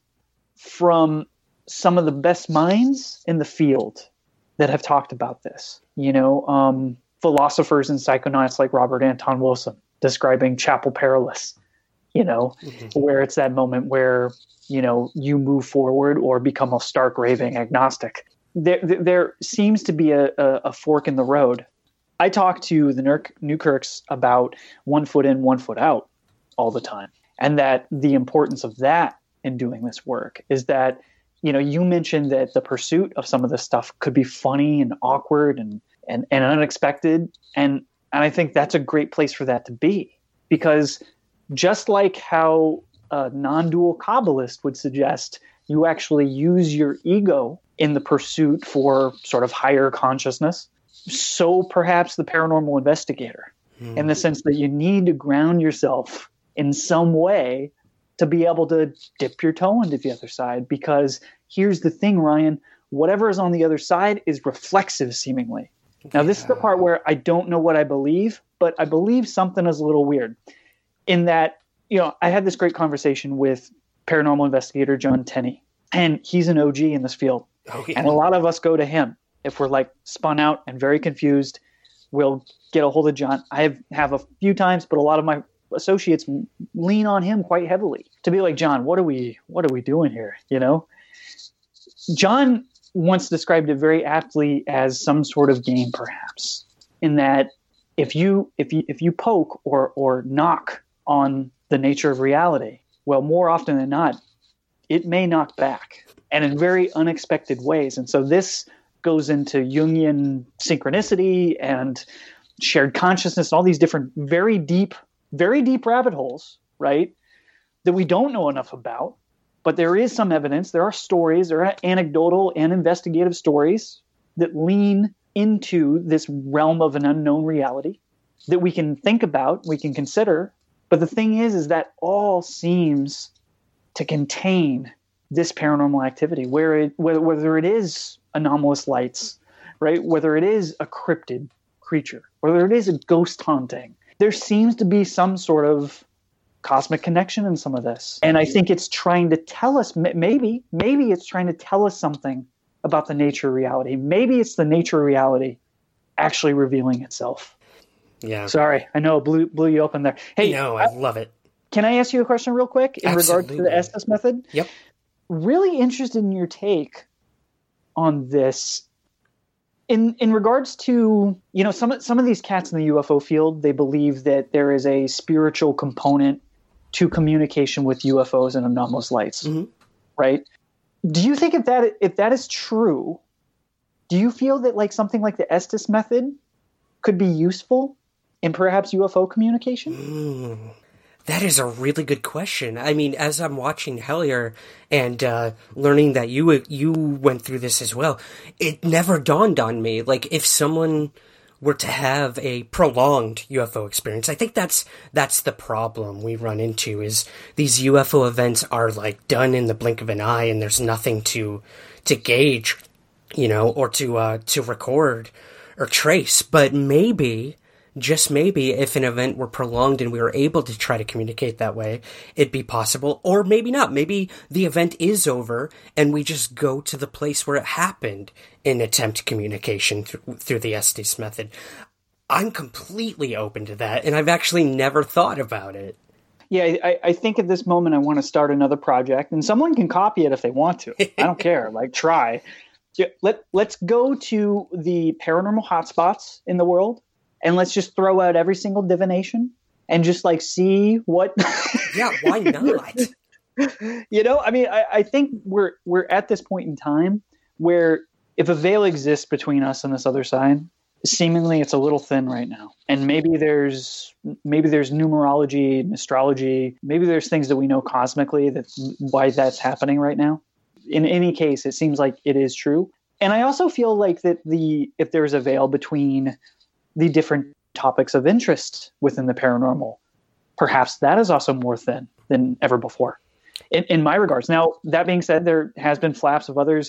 from some of the best minds in the field that have talked about this, you know, um, philosophers and psychonauts like Robert Anton Wilson, describing Chapel Perilous, you know, mm-hmm. where it's that moment where, you know, you move forward or become a stark raving agnostic. There, there seems to be a, a, a fork in the road. I talk to the Nurk, Newkirks about one foot in, one foot out all the time. And that the importance of that in doing this work is that, you know, you mentioned that the pursuit of some of this stuff could be funny and awkward and, and, and unexpected. And And I think that's a great place for that to be, because just like how a non-dual Kabbalist would suggest you actually use your ego in the pursuit for sort of higher consciousness. So perhaps the paranormal investigator, mm. in the sense that you need to ground yourself in some way to be able to dip your toe into the other side. Because here's the thing, Ryan, whatever is on the other side is reflexive seemingly. Now, this is the part where I don't know what I believe, but I believe something is a little weird in that, you know, I had this great conversation with paranormal investigator John Tenney, and he's an O G in this field. Oh, yeah. And a lot of us go to him if we're like spun out and very confused. We'll get a hold of John. I have, have a few times, but a lot of my associates lean on him quite heavily to be like, John, what are we, what are we doing here? You know, John once described it very aptly as some sort of game, perhaps, in that if you, if you, if you poke or, or knock on the nature of reality, well, more often than not, it may knock back, and in very unexpected ways. And so this goes into Jungian synchronicity and shared consciousness, and all these different very deep, very deep rabbit holes, right, that we don't know enough about. But there is some evidence. There are stories, there are anecdotal and investigative stories that lean into this realm of an unknown reality that we can think about, we can consider. But the thing is, is that all seems to contain this paranormal activity, where it, whether, whether it is anomalous lights, right, whether it is a cryptid creature, whether it is a ghost haunting, there seems to be some sort of cosmic connection in some of this. And I think it's trying to tell us, maybe, maybe it's trying to tell us something about the nature of reality. Maybe it's the nature of reality actually revealing itself. Yeah. Sorry, I know, blew blew you open there. Hey, no, I love it. Can I ask you a question real quick in Absolutely. regards to the Estes method? Yep. Really interested in your take on this. In in regards to, you know, some some of these cats in the U F O field, they believe that there is a spiritual component to communication with U F Os and anomalous lights, mm-hmm. right? Do you think if that if that is true, do you feel that like something like the Estes method could be useful in perhaps U F O communication? Mm, that is a really good question. I mean, as I'm watching Hellier and uh, learning that you you went through this as well, it never dawned on me. Like, if someone were to have a prolonged U F O experience, I think that's that's the problem we run into, is these U F O events are like done in the blink of an eye, and there's nothing to to gauge, you know, or to uh, to record or trace. But maybe, just maybe, if an event were prolonged and we were able to try to communicate that way, it'd be possible. Or maybe not. Maybe the event is over and we just go to the place where it happened and attempt communication through, through the Estes method. I'm completely open to that, and I've actually never thought about it. Yeah, I, I think at this moment I want to start another project, and someone can copy it if they want to. I don't care. Like, try. Yeah, let, let's go to the paranormal hotspots in the world, and let's just throw out every single divination and just like see what. Yeah, why not? You know, I mean, I, I think we're we're at this point in time where if a veil exists between us and this other side, seemingly it's a little thin right now. And maybe there's maybe there's numerology and astrology. Maybe there's things that we know cosmically that's why that's happening right now. In any case, it seems like it is true. And I also feel like that the if there's a veil between the different topics of interest within the paranormal, perhaps that is also more thin than ever before, in, in my regards. Now, that being said, there has been flaps of others,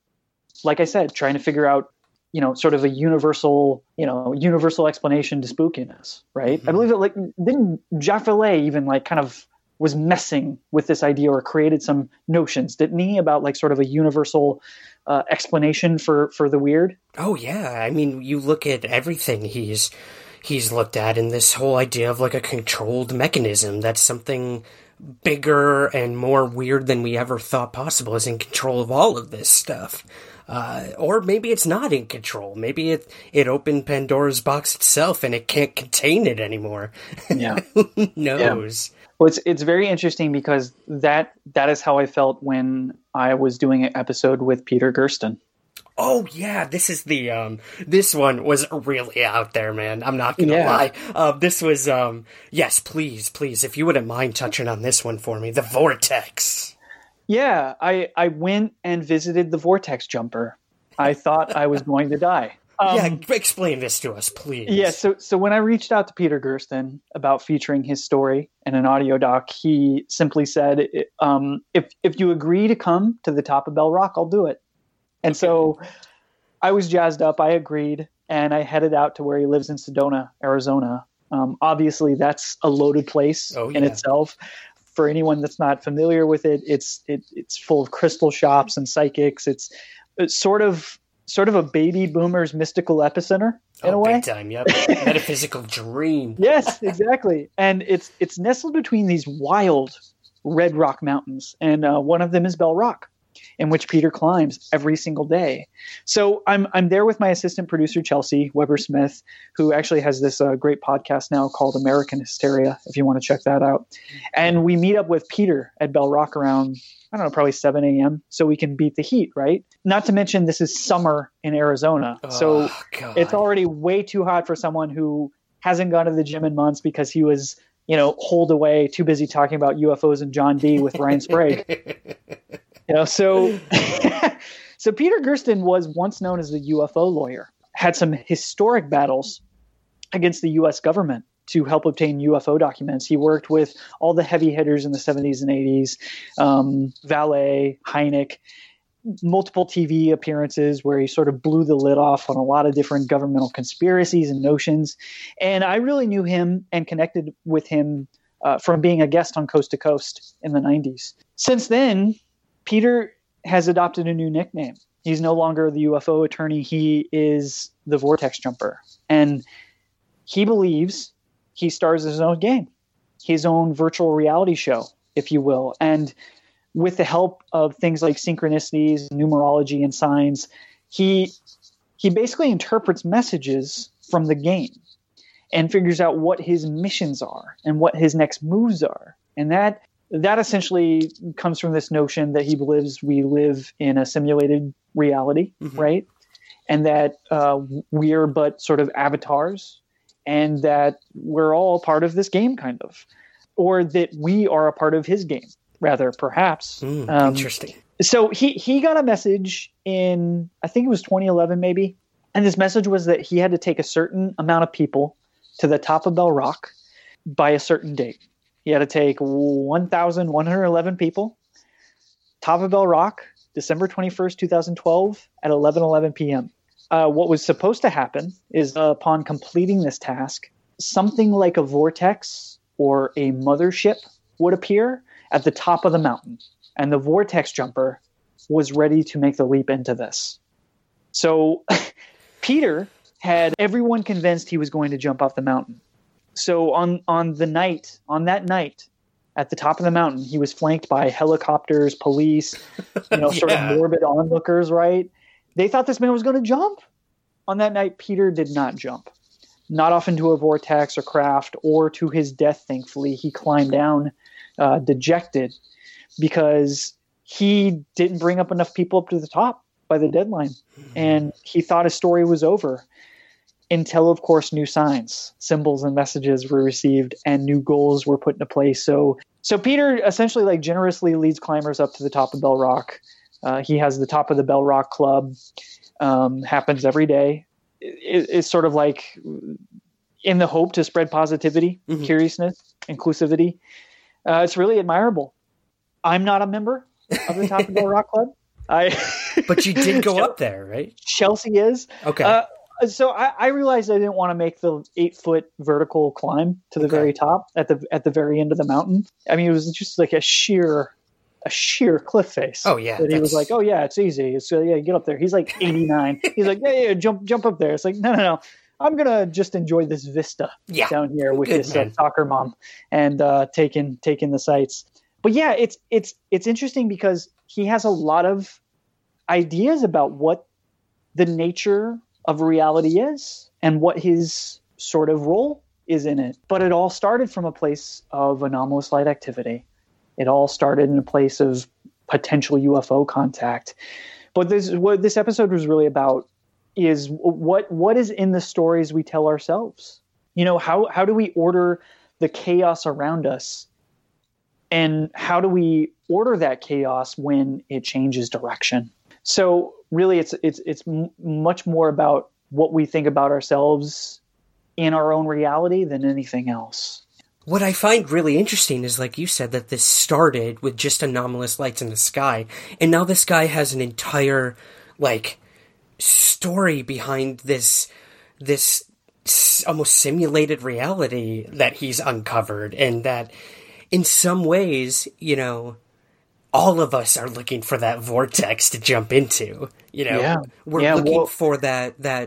like I said, trying to figure out, you know, sort of a universal, you know, universal explanation to spookiness, right? Mm-hmm. I believe that, like, didn't Jacques Vallée even, like, kind of was messing with this idea or created some notions, didn't he, about, like, sort of a universal uh, explanation for, for the weird? Oh, yeah. I mean, you look at everything he's he's looked at, and this whole idea of, like, a controlled mechanism, that's something bigger and more weird than we ever thought possible, is in control of all of this stuff. Uh, or maybe it's not in control. Maybe it, it opened Pandora's box itself and it can't contain it anymore. Yeah. Who knows? Yeah. Well, it's it's very interesting because that that is how I felt when I was doing an episode with Peter Gersten. Oh yeah, this is the um this one was really out there, man. I'm not gonna Yeah. lie. Uh, this was um yes, please, please, if you wouldn't mind touching on this one for me, the Vortex. Yeah, I, I went and visited the vortex jumper. I thought I was going to die. Um, yeah, explain this to us, please. Yeah, so so when I reached out to Peter Gersten about featuring his story in an audio doc, he simply said, um, if if you agree to come to the top of Bell Rock, I'll do it. And okay. So I was jazzed up. I agreed, and I headed out to where he lives in Sedona, Arizona. Um, obviously, that's a loaded place oh, yeah. in itself. For anyone that's not familiar with it, it's it, it's full of crystal shops and psychics. It's, it's sort of sort of a baby boomer's mystical epicenter in oh, a way. Big time, yep. Metaphysical dream. Yes, exactly. And it's it's nestled between these wild red rock mountains, and uh, one of them is Bell Rock, in which Peter climbs every single day. So I'm I'm there with my assistant producer, Chelsea Weber Smith, who actually has this uh, great podcast now called American Hysteria, if you want to check that out. And we meet up with Peter at Bell Rock around, I don't know, probably seven a.m. so we can beat the heat, right? Not to mention this is summer in Arizona. Oh, so God. It's already way too hot for someone who hasn't gone to the gym in months because he was, you know, holed away, too busy talking about U F Os and John D with Ryan Sprague. You know, so so Peter Gersten was once known as the U F O lawyer, had some historic battles against the U S government to help obtain U F O documents. He worked with all the heavy hitters in the seventies and eighties, um, Vallée, Hynek, multiple T V appearances where he sort of blew the lid off on a lot of different governmental conspiracies and notions. And I really knew him and connected with him uh, from being a guest on Coast to Coast in the nineties. Since then, Peter has adopted a new nickname. He's no longer the U F O attorney. He is the Vortex Jumper. And he believes he stars his own game, his own virtual reality show, if you will. And with the help of things like synchronicities, numerology, and signs, he he basically interprets messages from the game and figures out what his missions are and what his next moves are. And that that essentially comes from this notion that he believes we live in a simulated reality, mm-hmm. right? And that uh, we're but sort of avatars, and that we're all part of this game, kind of. Or that we are a part of his game, rather, perhaps. Mm, um, interesting. So he, he got a message in, I think it was twenty eleven maybe, and this message was that he had to take a certain amount of people to the top of Bell Rock by a certain date. He had to take one thousand one hundred eleven people, top of Bell Rock, December twenty-first, twenty twelve at eleven eleven p.m. Uh, what was supposed to happen is uh, upon completing this task, something like a vortex or a mothership would appear at the top of the mountain. And the Vortex Jumper was ready to make the leap into this. So Peter had everyone convinced he was going to jump off the mountain. So on, on the night, on that night, at the top of the mountain, he was flanked by helicopters, police, you know, yeah. sort of morbid onlookers, right? They thought this man was going to jump. On that night, Peter did not jump. Not off into a vortex or craft, or to his death, thankfully. He climbed down uh, dejected because he didn't bring up enough people up to the top by the deadline. And he thought his story was over until, of course, new signs, symbols, and messages were received and new goals were put into place. So, so Peter essentially like generously leads climbers up to the top of Bell Rock. Uh, he has the top of the Bell Rock Club, um, happens every day. It, it's sort of like in the hope to spread positivity, mm-hmm. curiousness, inclusivity. Uh, it's really admirable. I'm not a member of the top of Bell Rock Club. I, but you did go up there, right? Chelsea is. Okay. Uh, so I, I realized I didn't want to make the eight foot vertical climb to the okay. very top at the at the very end of the mountain. I mean, it was just like a sheer. a sheer cliff face. Oh yeah. That he was like, oh yeah, it's easy. It's uh, yeah, get up there. He's like eighty-nine. He's like, yeah, yeah, jump, jump up there. It's like, no, no, no. I'm gonna just enjoy this vista yeah. down here with Good, this uh, soccer mom and uh, taking taking the sights. But yeah, it's it's it's interesting because he has a lot of ideas about what the nature of reality is and what his sort of role is in it. But it all started from a place of anomalous light activity. It all started in a place of potential U F O contact. But this what this episode was really about is what what is in the stories we tell ourselves. You know, how how do we order the chaos around us And how do we order that chaos when it changes direction? So really, it's it's it's m- much more about what we think about ourselves in our own reality than anything else. What I find really interesting is, like you said, that this started with just anomalous lights in the sky, and now this guy has an entire, like, story behind this, this almost simulated reality that he's uncovered, and that in some ways, you know, all of us are looking for that vortex to jump into. You know, yeah. we're yeah, looking well, for that, that,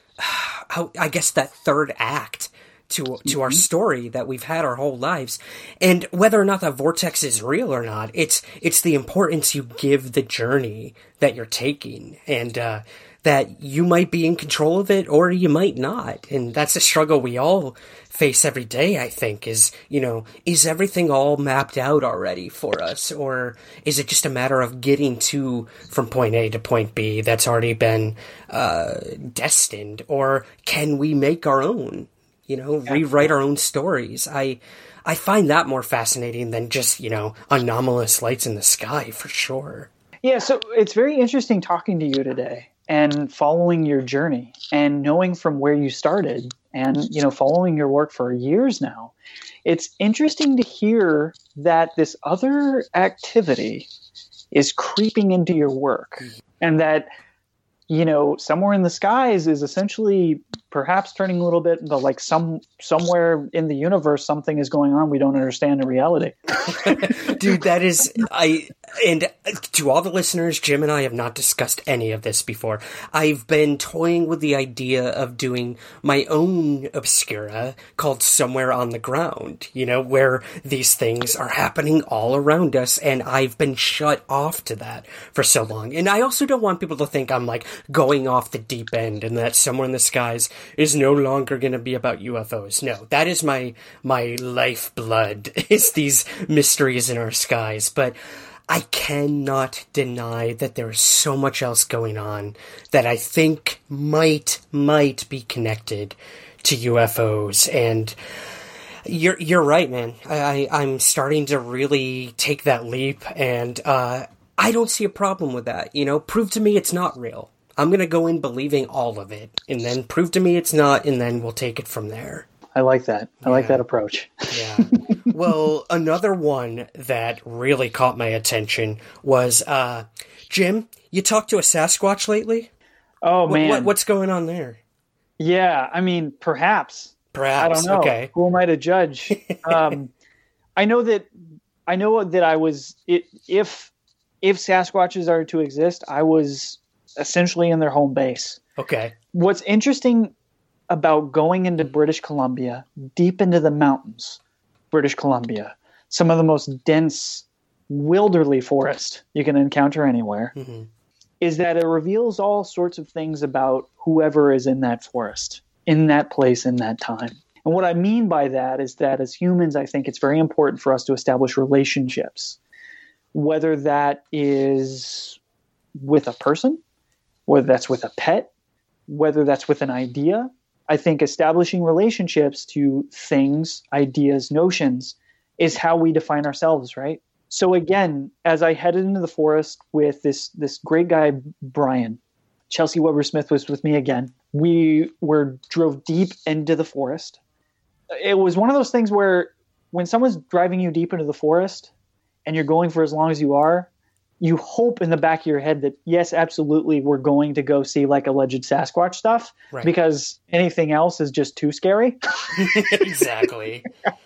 I guess that third act to to mm-hmm. our story that we've had our whole lives. And whether or not that vortex is real or not, it's it's the importance you give the journey that you're taking, and uh, that you might be in control of it or you might not. And that's a struggle we all face every day, I think, is, you know, is everything all mapped out already for us? Or is it just a matter of getting to from point A to point B that's already been uh, destined? Or can we make our own? You know, yeah. rewrite our own stories. I I find that more fascinating than just, you know, anomalous lights in the sky, for sure. Yeah, so it's very interesting talking to you today and following your journey and knowing from where you started and, you know, following your work for years now. It's interesting to hear that this other activity is creeping into your work, and that, you know, Somewhere in the Skies is essentially perhaps turning a little bit into like some somewhere in the universe, something is going on we don't understand in reality. Dude, that is, I, and to all the listeners, Jim and I have not discussed any of this before. I've been toying with the idea of doing my own Obscura called Somewhere on the Ground, you know, where these things are happening all around us, and I've been shut off to that for so long. And I also don't want people to think I'm like going off the deep end and that Somewhere in the Skies is no longer going to be about U F Os. No, that is my my lifeblood, is these mysteries in our skies. But I cannot deny that there is so much else going on that I think might might be connected to U F Os. And you're you're right, man. I, I I'm starting to really take that leap, and uh, I don't see a problem with that. You know, prove to me it's not real. I'm going to go in believing all of it, and then prove to me it's not, and then we'll take it from there. I like that. I yeah. like that approach. Yeah. Well, another one that really caught my attention was, uh, Jim, you talked to a Sasquatch lately? Oh, man. What, what's going on there? Yeah, I mean, perhaps. Perhaps, I don't know. Okay. Who am I to judge? um, I know that, I know that I was, it, if, if Sasquatches are to exist, I was essentially in their home base. Okay. What's interesting about going into British Columbia, deep into the mountains, British Columbia, some of the most dense, wilderly forest you can encounter anywhere, mm-hmm. is that it reveals all sorts of things about whoever is in that forest, in that place, in that time. And what I mean by that is that as humans, I think it's very important for us to establish relationships, whether that is with a person, whether that's with a pet, whether that's with an idea. I think establishing relationships to things, ideas, notions is how we define ourselves, right? So again, as I headed into the forest with this this great guy, Brian, Chelsea Weber Smith was with me again. We were drove deep into the forest. It was one of those things where when someone's driving you deep into the forest and you're going for as long as you are, you hope in the back of your head that, yes, absolutely, we're going to go see like alleged Sasquatch stuff, right, because anything else is just too scary. Exactly.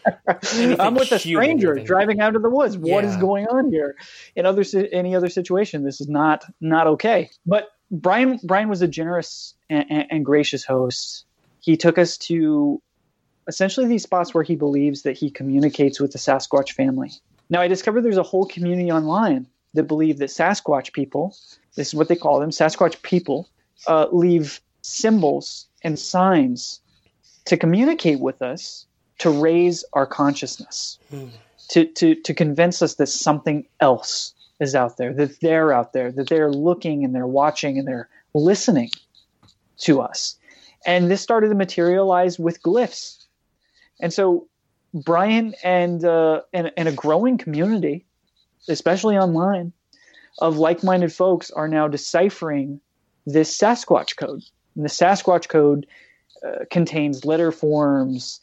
I'm with a stranger living. driving out of the woods. What yeah. is going on here? In other any other situation, this is not not okay. But Brian Brian was a generous and, and, and gracious host. He took us to essentially these spots where he believes that he communicates with the Sasquatch family. Now, I discovered there's a whole community online that believe that Sasquatch people, this is what they call them, Sasquatch people, uh, leave symbols and signs to communicate with us, to raise our consciousness, mm. to, to, to convince us that something else is out there, that they're out there, that they're looking and they're watching and they're listening to us. And this started to materialize with glyphs. And so Brian and, uh, and and a growing community, especially online, of like-minded folks are now deciphering this Sasquatch code. And the Sasquatch code uh, contains letter forms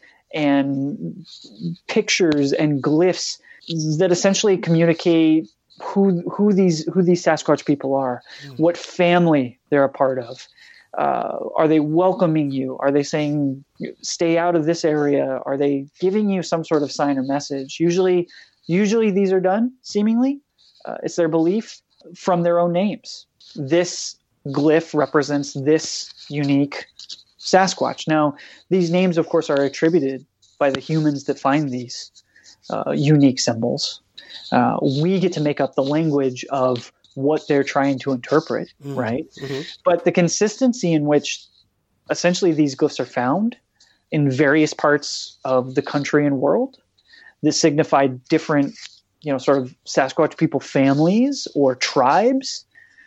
and pictures and glyphs that essentially communicate who who these who these Sasquatch people are, mm. what family they're a part of. Uh, are they welcoming you? Are they saying stay out of this area? Are they giving you some sort of sign or message? Usually, usually these are done seemingly. Uh, it's their belief from their own names. This glyph represents this unique Sasquatch. Now, these names, of course, are attributed by the humans that find these uh, unique symbols. Uh, we get to make up the language of what they're trying to interpret, mm-hmm. right? Mm-hmm. But the consistency in which essentially these glyphs are found in various parts of the country and world that signify different, you know, sort of Sasquatch people families or tribes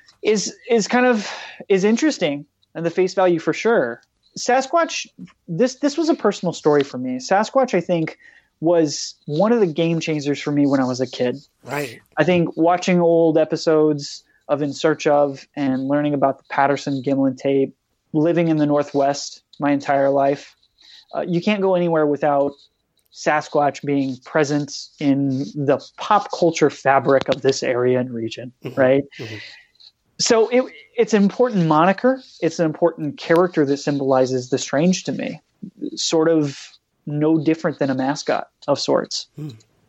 is is kind of is interesting, and the face value for sure. Sasquatch, this this was a personal story for me. Sasquatch, I think, was one of the game changers for me when I was a kid. Right. I think watching old episodes of In Search Of and learning about the Patterson-Gimlin tape, living in the Northwest my entire life, uh, you can't go anywhere without Sasquatch being present in the pop culture fabric of this area and region, mm-hmm. right? Mm-hmm. So it, it's an important moniker. It's an important character that symbolizes the strange to me. Sort of no different than a mascot of sorts. Hmm.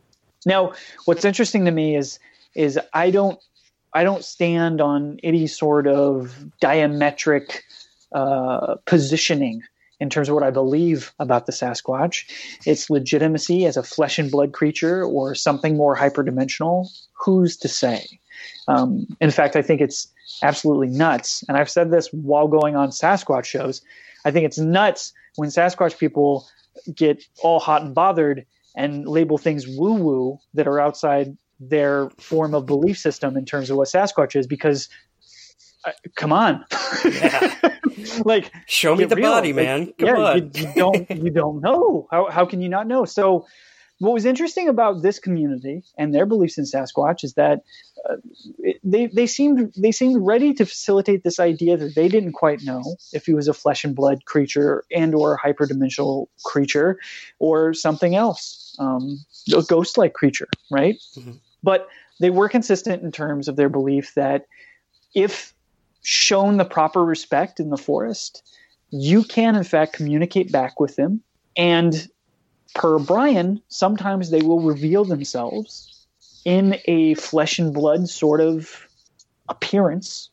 Now, what's interesting to me is is I don't I don't stand on any sort of diametric uh, positioning in terms of what I believe about the Sasquatch. Its legitimacy as a flesh and blood creature or something more hyperdimensional, who's to say? Um, in fact, I think it's absolutely nuts. And I've said this while going on Sasquatch shows. I think it's nuts when Sasquatch people get all hot and bothered and label things woo-woo that are outside their form of belief system in terms of what Sasquatch is, because uh, come on. Yeah. Like, show me the real. body, man. Like, come yeah, on. you, you don't you don't know. How how can you not know? So what was interesting about this community and their beliefs in Sasquatch is that uh, it, they they seemed they seemed ready to facilitate this idea that they didn't quite know if he was a flesh and blood creature and or a hyperdimensional creature or something else, um, a ghost-like creature, right? Mm-hmm. But they were consistent in terms of their belief that if shown the proper respect in the forest, you can in fact communicate back with them. And per Brian, sometimes they will reveal themselves in a flesh and blood sort of appearance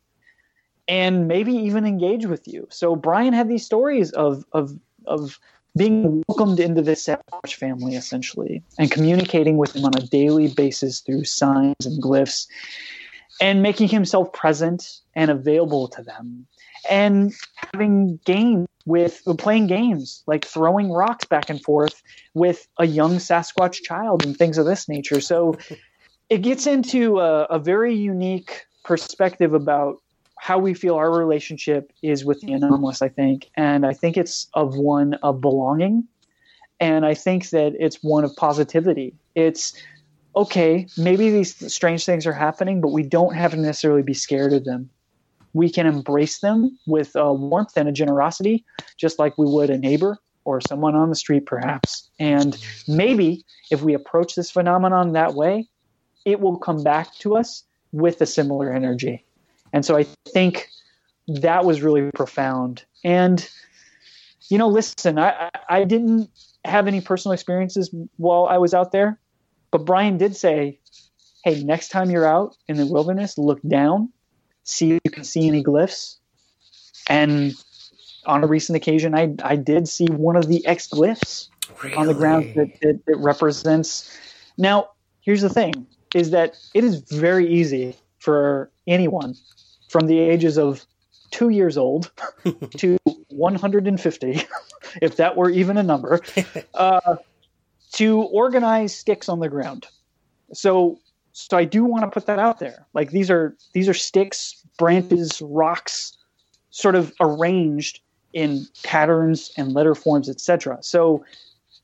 and maybe even engage with you. So Brian had these stories of of of being welcomed into this Sasquatch family, essentially, and communicating with them on a daily basis through signs and glyphs and making himself present and available to them and having games with playing games like throwing rocks back and forth with a young Sasquatch child and things of this nature. So it gets into a, a very unique perspective about how we feel our relationship is with the anomalous, I think. And I think it's of one of belonging. And I think that it's one of positivity. It's, okay, maybe these strange things are happening, but we don't have to necessarily be scared of them. We can embrace them with a warmth and a generosity, just like we would a neighbor or someone on the street, perhaps. And maybe if we approach this phenomenon that way, it will come back to us with a similar energy. And so I think that was really profound. And, you know, listen, I, I didn't have any personal experiences while I was out there, but Brian did say, hey, next time you're out in the wilderness, look down, see if you can see any glyphs. And on a recent occasion, I, I did see one of the X glyphs really? on the ground that, that, that represents. Now, here's the thing, is that it is very easy for anyone from the ages of two years old to one hundred fifty, if that were even a number, uh, to organize sticks on the ground. So, so I do want to put that out there. Like these are these are sticks, branches, rocks, sort of arranged in patterns and letter forms, et cetera. So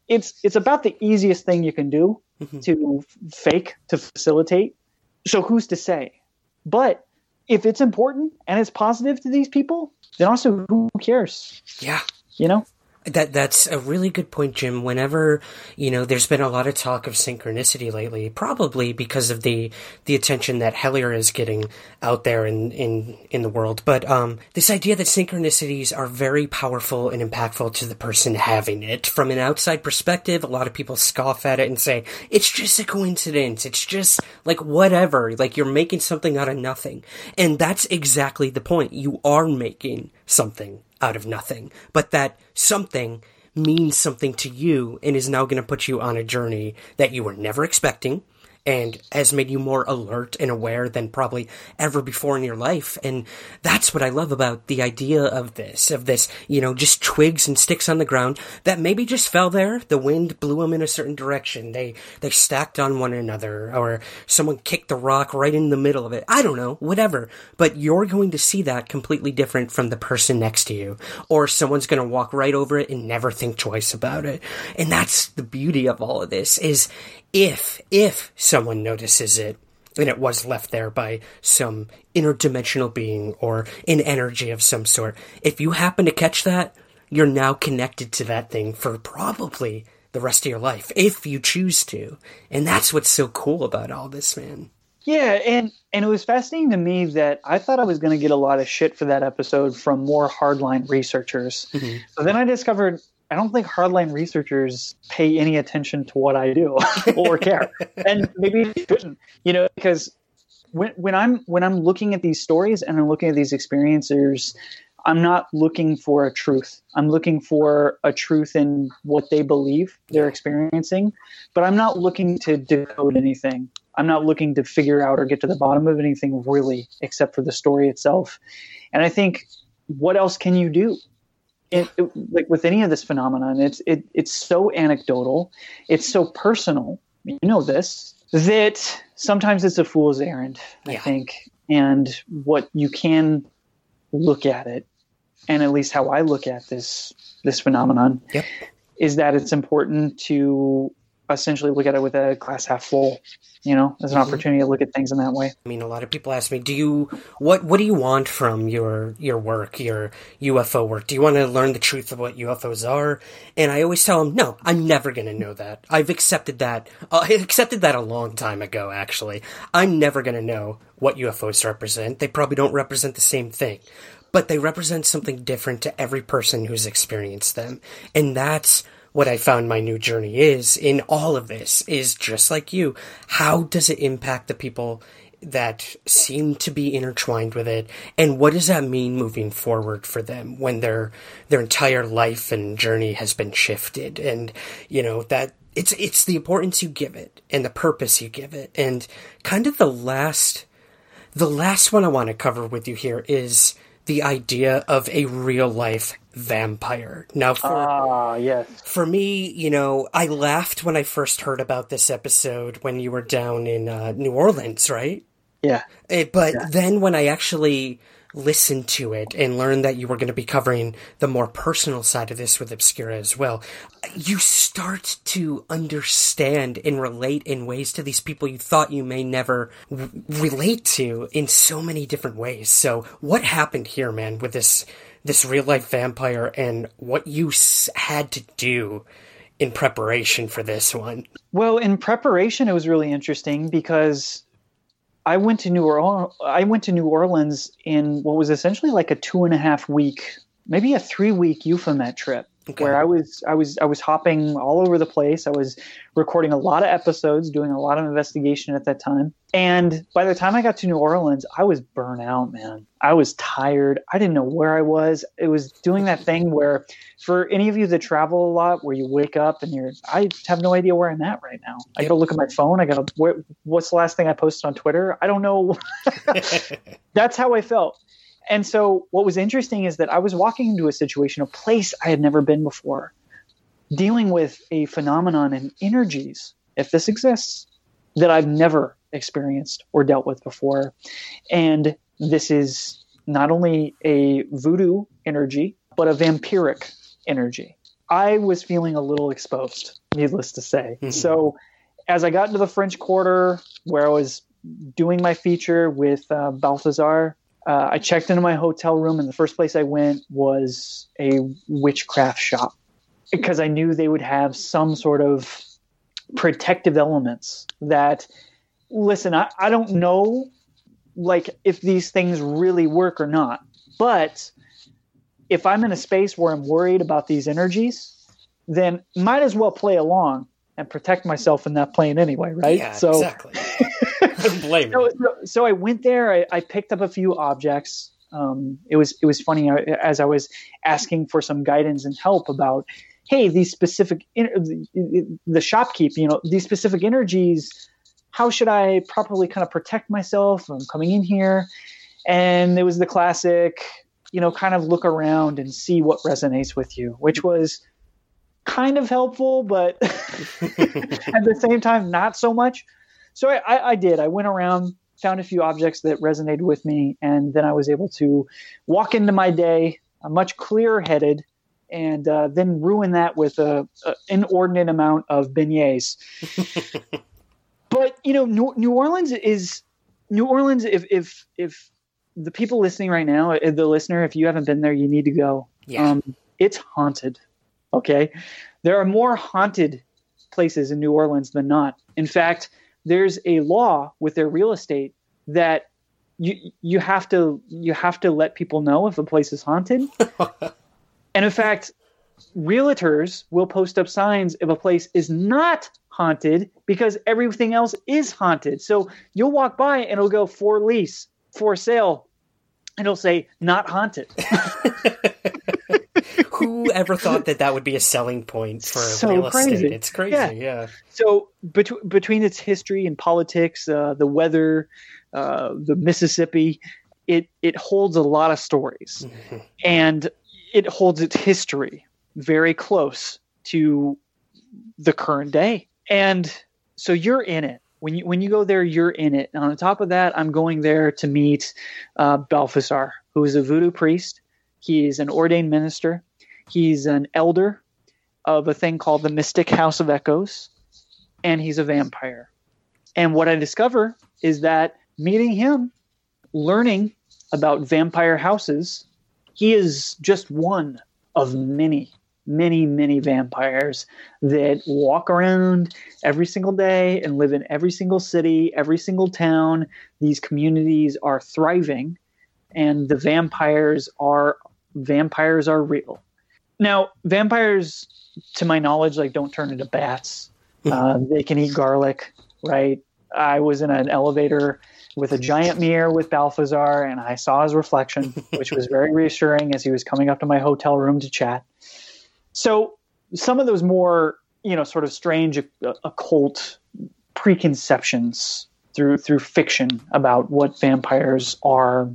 it's it's about the easiest thing you can do mm-hmm. to fake, to facilitate. So who's to say? But if it's important and it's positive to these people, then also who cares? Yeah. You know? That that's a really good point, Jim. Whenever, you know, there's been a lot of talk of synchronicity lately, probably because of the the attention that Hellier is getting out there in, in, in the world. But um, this idea that synchronicities are very powerful and impactful to the person having it. From an outside perspective, a lot of people scoff at it and say, it's just a coincidence. It's just like whatever. Like you're making something out of nothing. And that's exactly the point. You are making something out of nothing, but that something means something to you and is now going to put you on a journey that you were never expecting and has made you more alert and aware than probably ever before in your life. And that's what I love about the idea of this, of this, you know, just twigs and sticks on the ground that maybe just fell there. The wind blew them in a certain direction. They, they stacked on one another, or someone kicked the rock right in the middle of it. I don't know, whatever. But you're going to see that completely different from the person next to you, or someone's going to walk right over it and never think twice about it. And that's the beauty of all of this is, If, if someone notices it, and it was left there by some interdimensional being or an energy of some sort, if you happen to catch that, you're now connected to that thing for probably the rest of your life, if you choose to. And that's what's so cool about all this, man. Yeah, and, and it was fascinating to me that I thought I was going to get a lot of shit for that episode from more hardline researchers. Mm-hmm. But then I discovered I don't think hardline researchers pay any attention to what I do or care, and maybe they shouldn't. You know, because when when I'm when I'm looking at these stories and I'm looking at these experiencers, I'm not looking for a truth. I'm looking for a truth in what they believe they're experiencing, but I'm not looking to decode anything. I'm not looking to figure out or get to the bottom of anything really, except for the story itself. And I think, what else can you do? It, it, like with any of this phenomenon, it's it, it's so anecdotal, it's so personal. You know this that sometimes it's a fool's errand. Yeah. I think, and what you can look at it, and at least how I look at this this phenomenon, yep. is that it's important to essentially look at it with a glass half full. You know, as an mm-hmm. opportunity to look at things in that way. I mean, a lot of people ask me, do you, what, what do you want from your, your work, your U F O work? Do you want to learn the truth of what U F Os are? And I always tell them, no, I'm never going to know that. I've accepted that. Uh, I accepted that a long time ago, actually. I'm never going to know what U F Os represent. They probably don't represent the same thing, but they represent something different to every person who's experienced them. And that's what I found my new journey is in all of this, is just like you. How does it impact the people that seem to be intertwined with it? And what does that mean moving forward for them when their their entire life and journey has been shifted? And, you know, that it's it's the importance you give it and the purpose you give it. And kind of the last the last one I want to cover with you here is the idea of a real life vampire. Now, for, ah, yes. for me, you know, I laughed when I first heard about this episode when you were down in uh, New Orleans, right? Yeah. It, but yeah. then when I actually listened to it and learned that you were going to be covering the more personal side of this with Obscura as well, you start to understand and relate in ways to these people you thought you may never w- relate to in so many different ways. So what happened here, man, with this this real-life vampire and what you s- had to do in preparation for this one? Well, in preparation, it was really interesting because I went to New Orleans. I went to New Orleans in what was essentially like a two and a half week, maybe a three week Euphomet trip, okay. where I was, I was, I was hopping all over the place. I was recording a lot of episodes, doing a lot of investigation at that time. And by the time I got to New Orleans, I was burnt out, man. I was tired. I didn't know where I was. It was doing that thing where, for any of you that travel a lot, where you wake up and you're, I have no idea where I'm at right now. I got to look at my phone. I got to, what's the last thing I posted on Twitter? I don't know. That's how I felt. And so what was interesting is that I was walking into a situation, a place I had never been before, dealing with a phenomenon and energies, if this exists, that I've never experienced or dealt with before. And this is not only a voodoo energy, but a vampiric energy. I was feeling a little exposed, needless to say. Mm-hmm. So as I got into the French Quarter, where I was doing my feature with uh, Balthazar, uh, I checked into my hotel room, and the first place I went was a witchcraft shop because I knew they would have some sort of protective elements that, listen, I, I don't know like if these things really work or not, but if I'm in a space where I'm worried about these energies, then might as well play along and protect myself in that plane anyway, right? Yeah, so, exactly. Couldn't blame so, you. so, so I went there. I, I picked up a few objects. Um, it was it was funny I, as I was asking for some guidance and help about, hey, these specific the, the shopkeep, you know, these specific energies. How should I properly kind of protect myself from coming in here? And it was the classic, you know, kind of look around and see what resonates with you, which was kind of helpful, but at the same time, not so much. So I, I did. I went around, found a few objects that resonated with me, and then I was able to walk into my day uh, much clearer headed, and uh, then ruin that with a, a inordinate amount of beignets. But you know, New, New Orleans is New Orleans. If if if the people listening right now, the listener, if you haven't been there, you need to go. Yeah. Um, it's haunted. Okay. There are more haunted places in New Orleans than not. In fact, there's a law with their real estate that you, you have to, you have to let people know if a place is haunted. And in fact, realtors will post up signs if a place is not haunted because everything else is haunted. So you'll walk by and it'll go for lease, for sale, and it'll say not haunted. Who ever thought that that would be a selling point for so real crazy. estate? It's crazy, yeah. yeah. So bet- between its history and politics, uh, the weather, uh, the Mississippi, it it holds a lot of stories, mm-hmm. and it holds its history very close to the current day. And so you're in it. When you when you go there, you're in it. And on top of that, I'm going there to meet uh, Balthazar, who is a voodoo priest. He's an ordained minister. He's an elder of a thing called the Mystic House of Echoes, and he's a vampire. And what I discover is that meeting him, learning about vampire houses, he is just one of many, many, many vampires that walk around every single day and live in every single city, every single town. These communities are thriving, and the vampires are vampires are real. Now, vampires, to my knowledge, like don't turn into bats. Uh, they can eat garlic, right? I was in an elevator with a giant mirror with Balthazar, and I saw his reflection, which was very reassuring as he was coming up to my hotel room to chat. So some of those more, you know, sort of strange uh, occult preconceptions through through fiction about what vampires are,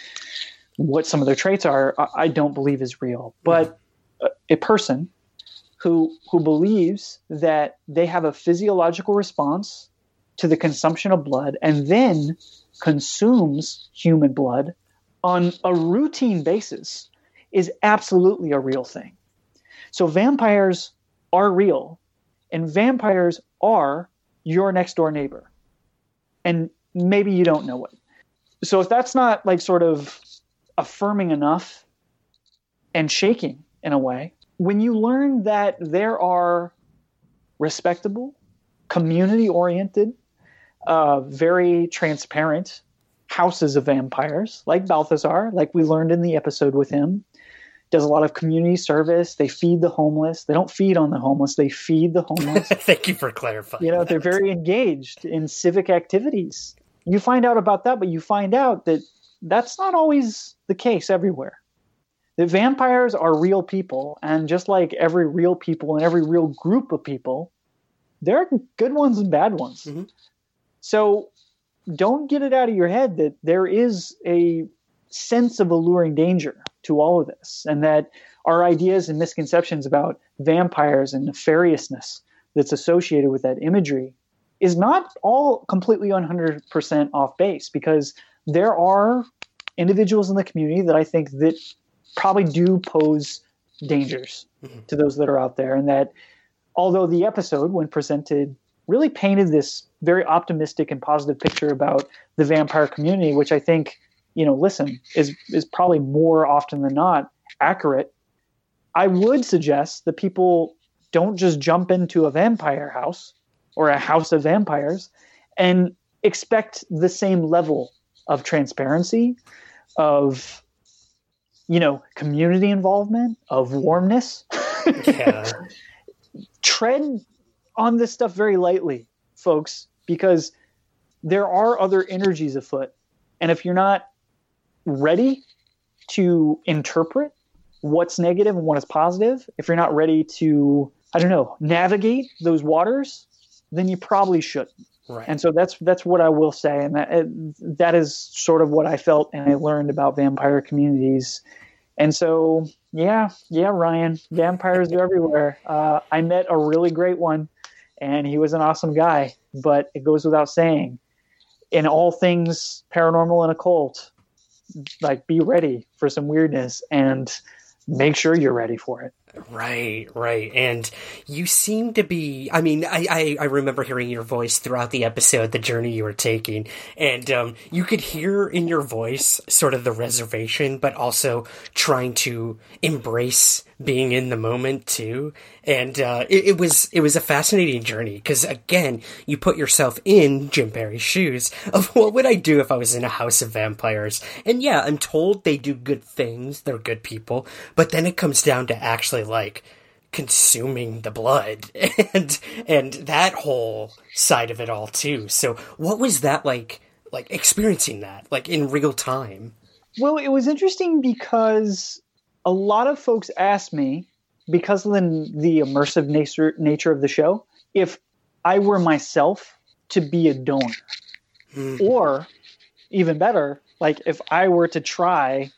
what some of their traits are, I don't believe is real. But a person who who believes that they have a physiological response to the consumption of blood and then consumes human blood on a routine basis is absolutely a real thing. So vampires are real, and vampires are your next door neighbor. And maybe you don't know it. So if that's not like sort of affirming enough and shaking in a way, when you learn that there are respectable, community-oriented, uh, very transparent houses of vampires, like Balthazar, like we learned in the episode with him, does a lot of community service. They feed the homeless. They don't feed on the homeless. They feed the homeless. Thank you for clarifying. You know, that. They're very engaged in civic activities. You find out about that, but you find out that that's not always the case everywhere. The vampires are real people, and just like every real people and every real group of people, there are good ones and bad ones. Mm-hmm. So don't get it out of your head that there is a sense of alluring danger to all of this, and that our ideas and misconceptions about vampires and nefariousness that's associated with that imagery is not all completely one hundred percent off base, because there are individuals in the community that I think that probably do pose dangers to those that are out there. And that although the episode, when presented, really painted this very optimistic and positive picture about the vampire community, which I think, you know, listen, is is probably more often than not accurate, I would suggest that people don't just jump into a vampire house or a house of vampires and expect the same level of transparency, of, you know, community involvement, of warmness. Yeah. Tread on this stuff very lightly, folks, because there are other energies afoot. And if you're not ready to interpret what's negative and what is positive, if you're not ready to, I don't know, navigate those waters, then you probably shouldn't. Right. And so that's that's what I will say, and that that is sort of what I felt and I learned about vampire communities. And so, yeah, yeah, Ryan, vampires are everywhere. Uh, I met a really great one, and he was an awesome guy. But it goes without saying, in all things paranormal and occult, like, be ready for some weirdness and make sure you're ready for it. Right, right. And you seem to be, I mean, I, I, I remember hearing your voice throughout the episode, the journey you were taking, and um, you could hear in your voice sort of the reservation, but also trying to embrace being in the moment too. And uh, it, it was it was a fascinating journey because, again, you put yourself in Jim Barry's shoes of what would I do if I was in a house of vampires. And yeah, I'm told they do good things, they're good people, but then it comes down to actually like consuming the blood and and that whole side of it all too. So what was that like like experiencing that like in real time? Well, it was interesting because a lot of folks asked me, because of the, the immersive nature nature of the show, if I were myself to be a donor. Mm. Or, even better, like if I were to try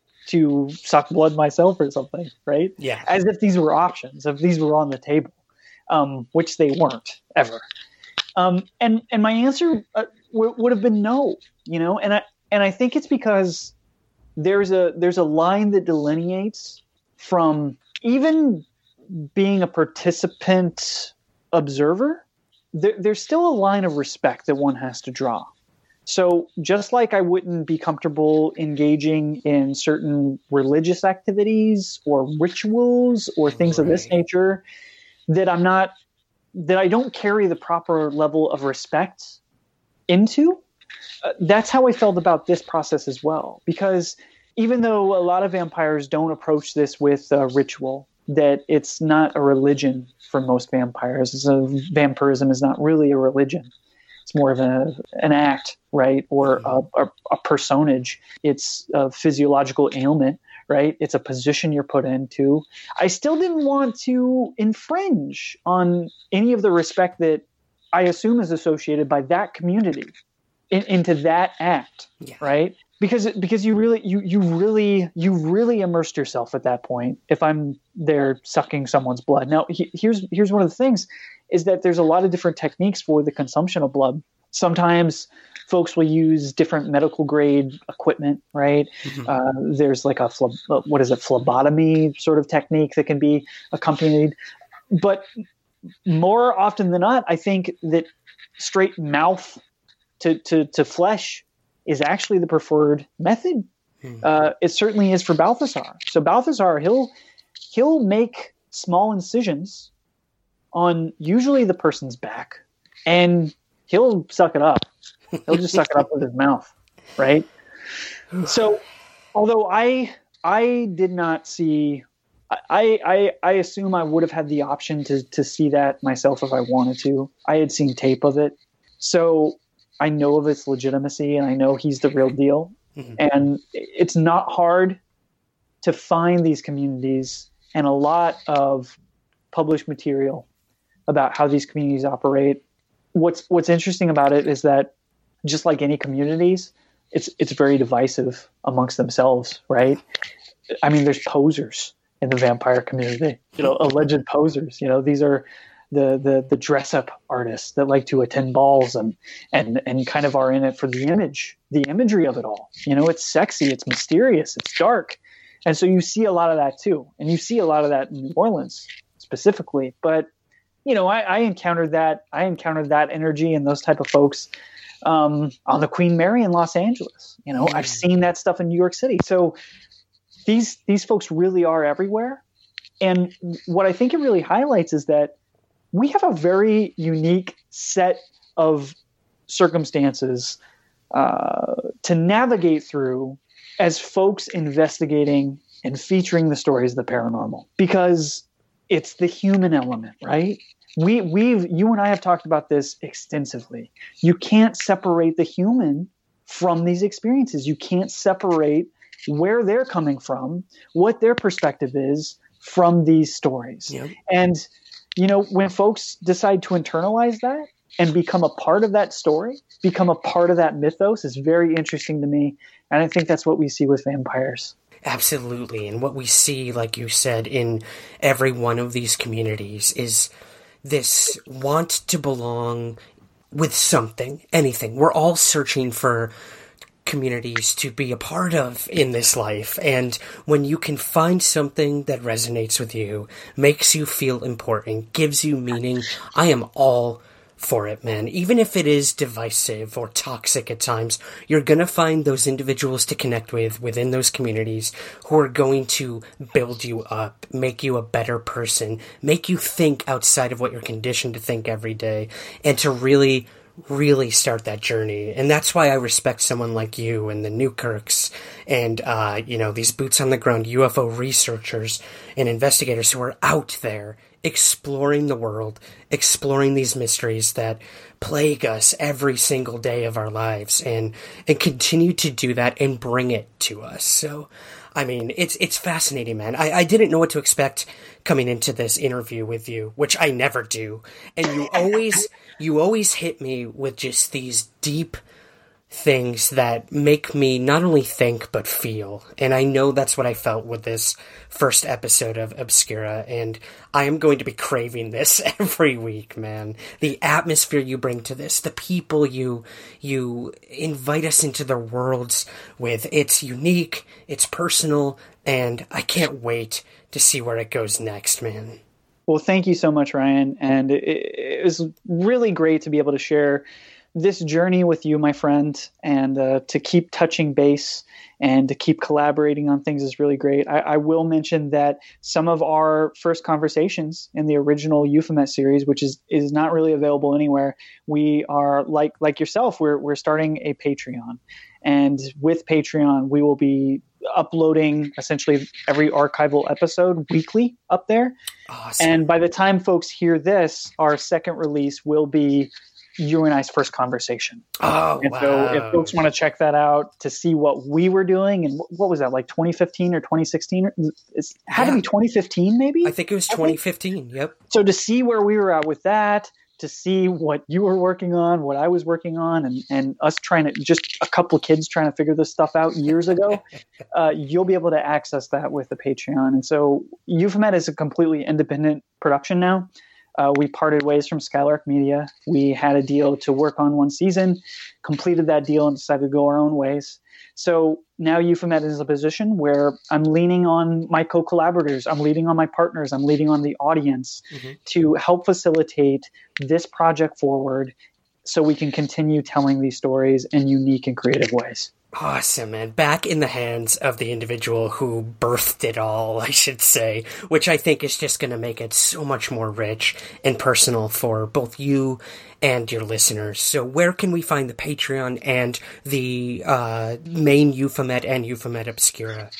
to suck blood myself or something, right? Yeah. As if these were options, if these were on the table, um, which they weren't ever. Um, and and my answer uh, w- would have been no, you know, and I and I think it's because there's a there's a line that delineates from even being a participant observer. There, there's still a line of respect that one has to draw. So just like I wouldn't be comfortable engaging in certain religious activities or rituals or things right. of this nature, that I'm not, that I don't carry the proper level of respect into, uh, that's how I felt about this process as well. Because even though a lot of vampires don't approach this with a ritual, that it's not a religion for most vampires. It's a, vampirism is not really a religion. It's more of a, an act, right? Or a, a, a personage. It's a physiological ailment, right? It's a position you're put into. I still didn't want to infringe on any of the respect that I assume is associated by that community in, into that act, yeah. right? Because because you really you you really you really immersed yourself at that point. If I'm there sucking someone's blood. Now he, here's here's one of the things is that there's a lot of different techniques for the consumption of blood. Sometimes folks will use different medical grade equipment, right? Mm-hmm. Uh, there's like a what is it phlebotomy sort of technique that can be accompanied, but more often than not, I think that straight mouth to to, to flesh is actually the preferred method. Hmm. Uh, it certainly is for Balthazar. So Balthazar, he'll he'll make small incisions on usually the person's back, and he'll suck it up. He'll just suck it up with his mouth, right? So, although I I did not see, I I I assume I would have had the option to to see that myself if I wanted to. I had seen tape of it, so I know of its legitimacy, and I know he's the real deal. Mm-hmm. And it's not hard to find these communities and a lot of published material about how these communities operate. What's what's interesting about it is that just like any communities, it's it's very divisive amongst themselves, right? I mean, there's posers in the vampire community, you know, alleged posers. You know, these are the the the dress up artists that like to attend balls and and and kind of are in it for the image, the imagery of it all. You know, it's sexy, it's mysterious, it's dark. And so you see a lot of that too. And you see a lot of that in New Orleans specifically. But, you know, I, I encountered that. I encountered that energy and those type of folks um, on the Queen Mary in Los Angeles. You know, I've seen that stuff in New York City. So these these folks really are everywhere. And what I think it really highlights is that we have a very unique set of circumstances uh, to navigate through as folks investigating and featuring the stories of the paranormal, because it's the human element, right? We, we've, you and I have talked about this extensively. You can't separate the human from these experiences. You can't separate where they're coming from, what their perspective is from these stories. Yep. And, you know, when folks decide to internalize that and become a part of that story, become a part of that mythos, is very interesting to me. And I think that's what we see with vampires. Absolutely. And what we see, like you said, in every one of these communities is this want to belong with something, anything. We're all searching for communities to be a part of in this life. And when you can find something that resonates with you, makes you feel important, gives you meaning, I am all for it, man. Even if it is divisive or toxic at times, you're going to find those individuals to connect with within those communities who are going to build you up, make you a better person, make you think outside of what you're conditioned to think every day, and to really really start that journey. And that's why I respect someone like you and the Newkirks and, uh, you know, these boots on the ground U F O researchers and investigators who are out there exploring the world, exploring these mysteries that plague us every single day of our lives, and, and continue to do that and bring it to us. So, I mean, it's it's fascinating, man. I, I didn't know what to expect coming into this interview with you, which I never do. And you always you always hit me with just these deep things that make me not only think but feel. And I know that's what I felt with this first episode of Obscura, and I am going to be craving this every week, man. The atmosphere you bring to this, the people you you invite us into their worlds with, it's unique, it's personal, and I can't wait to see where it goes next, man. Well, thank you so much, Ryan, and it, it was really great to be able to share this journey with you, my friend, and uh, to keep touching base and to keep collaborating on things is really great. I, I will mention that some of our first conversations in the original Euphomet series, which is is not really available anywhere, we are like like yourself. We're we're starting a Patreon, and with Patreon, we will be uploading essentially every archival episode weekly up there. Awesome. And by the time folks hear this, our second release will be you and I's first conversation. Oh, and wow. So if folks want to check that out to see what we were doing, and what was that, like twenty fifteen or twenty sixteen? It had yeah. to be twenty fifteen, maybe? I think it was twenty fifteen, yep. So to see where we were at with that, to see what you were working on, what I was working on, and, and us trying to, just a couple of kids trying to figure this stuff out years ago, uh, you'll be able to access that with the Patreon. And so Euphomet is a completely independent production now. Uh, we parted ways from Skylark Media. We had a deal to work on one season, completed that deal, and decided to go our own ways. So now Euphomet is a position where I'm leaning on my co-collaborators, I'm leaning on my partners, I'm leaning on the audience mm-hmm. to help facilitate this project forward so we can continue telling these stories in unique and creative ways. Awesome, man. Back in the hands of the individual who birthed it all, I should say, which I think is just going to make it so much more rich and personal for both you and your listeners. So where can we find the Patreon and the uh, main Euphomet and Euphomet Obscura?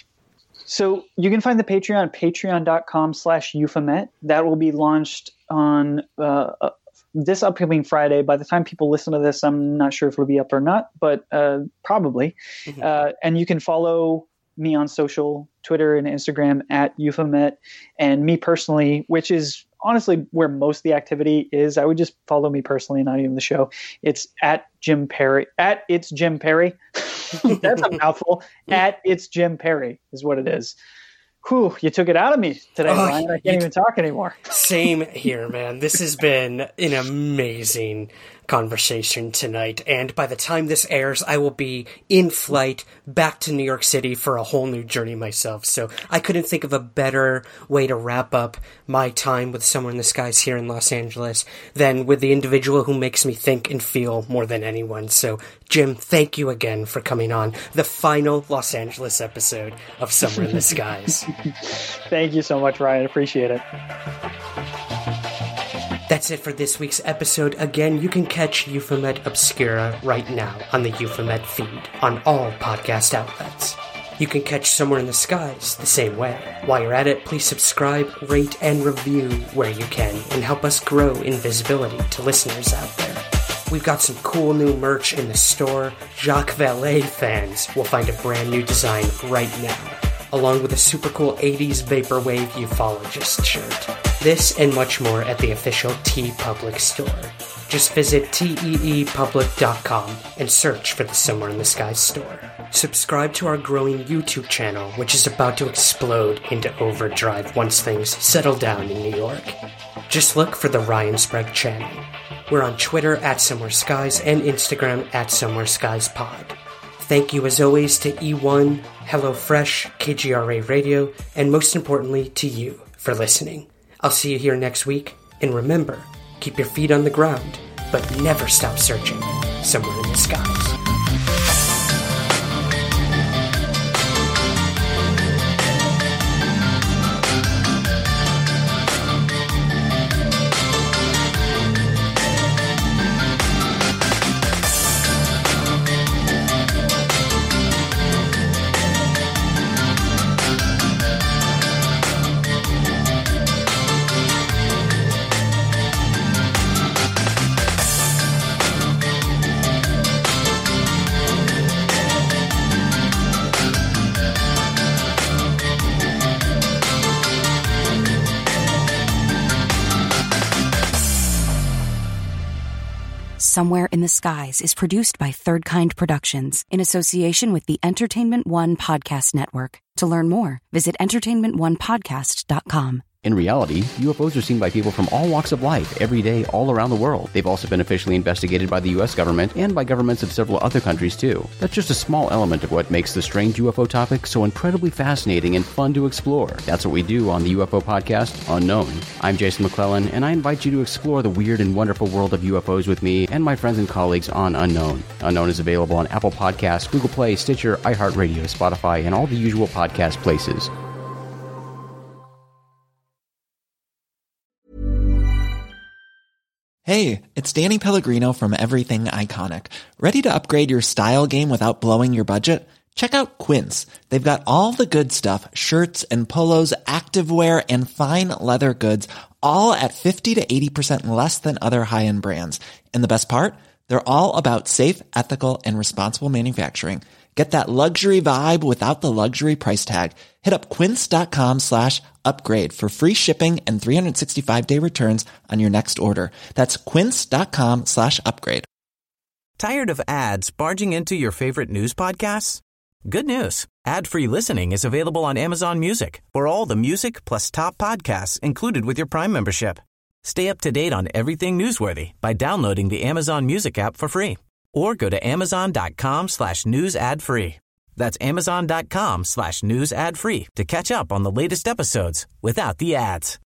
So you can find the Patreon at patreon.com slash Euphomet. That will be launched on uh, this upcoming Friday. By the time people listen to this, I'm not sure if it'll be up or not, but uh, probably. Mm-hmm. Uh, and you can follow me on social, Twitter and Instagram at Euphomet, and me personally, which is honestly where most of the activity is. I would just follow me personally, not even the show. It's at Jim Perry. At It's Jim Perry. That's a mouthful. At It's Jim Perry is what it is. Whew, you took it out of me today, oh, Ryan. I can't even talk anymore. Same here, man. This has been an amazing conversation tonight, and by the time this airs, I will be in flight back to New York City for a whole new journey myself, so I couldn't think of a better way to wrap up my time with Somewhere in the Skies here in Los Angeles than with the individual who makes me think and feel more than anyone. So, Jim, thank you again for coming on the final Los Angeles episode of Somewhere in the Skies. Thank you so much, Ryan. Appreciate it. That's it for this week's episode. Again, you can catch Euphomet Obscura right now on the Euphomet feed on all podcast outlets. You can catch Somewhere in the Skies the same way. While you're at it, please subscribe, rate, and review where you can, and help us grow in visibility to listeners out there. We've got some cool new merch in the store. Jacques Vallée fans will find a brand new design right now, along with a super cool eighties Vaporwave ufologist shirt. This and much more at the official TeePublic store. Just visit tee public dot com and search for the Somewhere in the Skies store. Subscribe to our growing YouTube channel, which is about to explode into overdrive once things settle down in New York. Just look for the Ryan Sprague channel. We're on Twitter at Somewhere Skies and Instagram at Somewhere Skies Pod. Thank you as always to E one, HelloFresh, K G R A Radio, and most importantly to you for listening. I'll see you here next week, and remember, keep your feet on the ground, but never stop searching somewhere in the skies. Somewhere in the Skies is produced by Third Kind Productions in association with the Entertainment One Podcast Network. To learn more, visit entertainment one podcast dot com. In reality, U F Os are seen by people from all walks of life, every day, all around the world. They've also been officially investigated by the U S government and by governments of several other countries, too. That's just a small element of what makes the strange U F O topic so incredibly fascinating and fun to explore. That's what we do on the U F O podcast, Unknown. I'm Jason McClellan, and I invite you to explore the weird and wonderful world of U F Os with me and my friends and colleagues on Unknown. Unknown is available on Apple Podcasts, Google Play, Stitcher, iHeartRadio, Spotify, and all the usual podcast places. Hey, it's Danny Pellegrino from Everything Iconic. Ready to upgrade your style game without blowing your budget? Check out Quince. They've got all the good stuff, shirts and polos, activewear, and fine leather goods, all at fifty to eighty percent less than other high-end brands. And the best part? They're all about safe, ethical, and responsible manufacturing. Get that luxury vibe without the luxury price tag. Hit up quince.com slash upgrade for free shipping and three sixty-five day returns on your next order. That's quince.com slash upgrade. Tired of ads barging into your favorite news podcasts? Good news. Ad-free listening is available on Amazon Music for all the music plus top podcasts included with your Prime membership. Stay up to date on everything newsworthy by downloading the Amazon Music app for free. Or go to amazon.com slash news ad free. That's amazon.com slash news ad free to catch up on the latest episodes without the ads.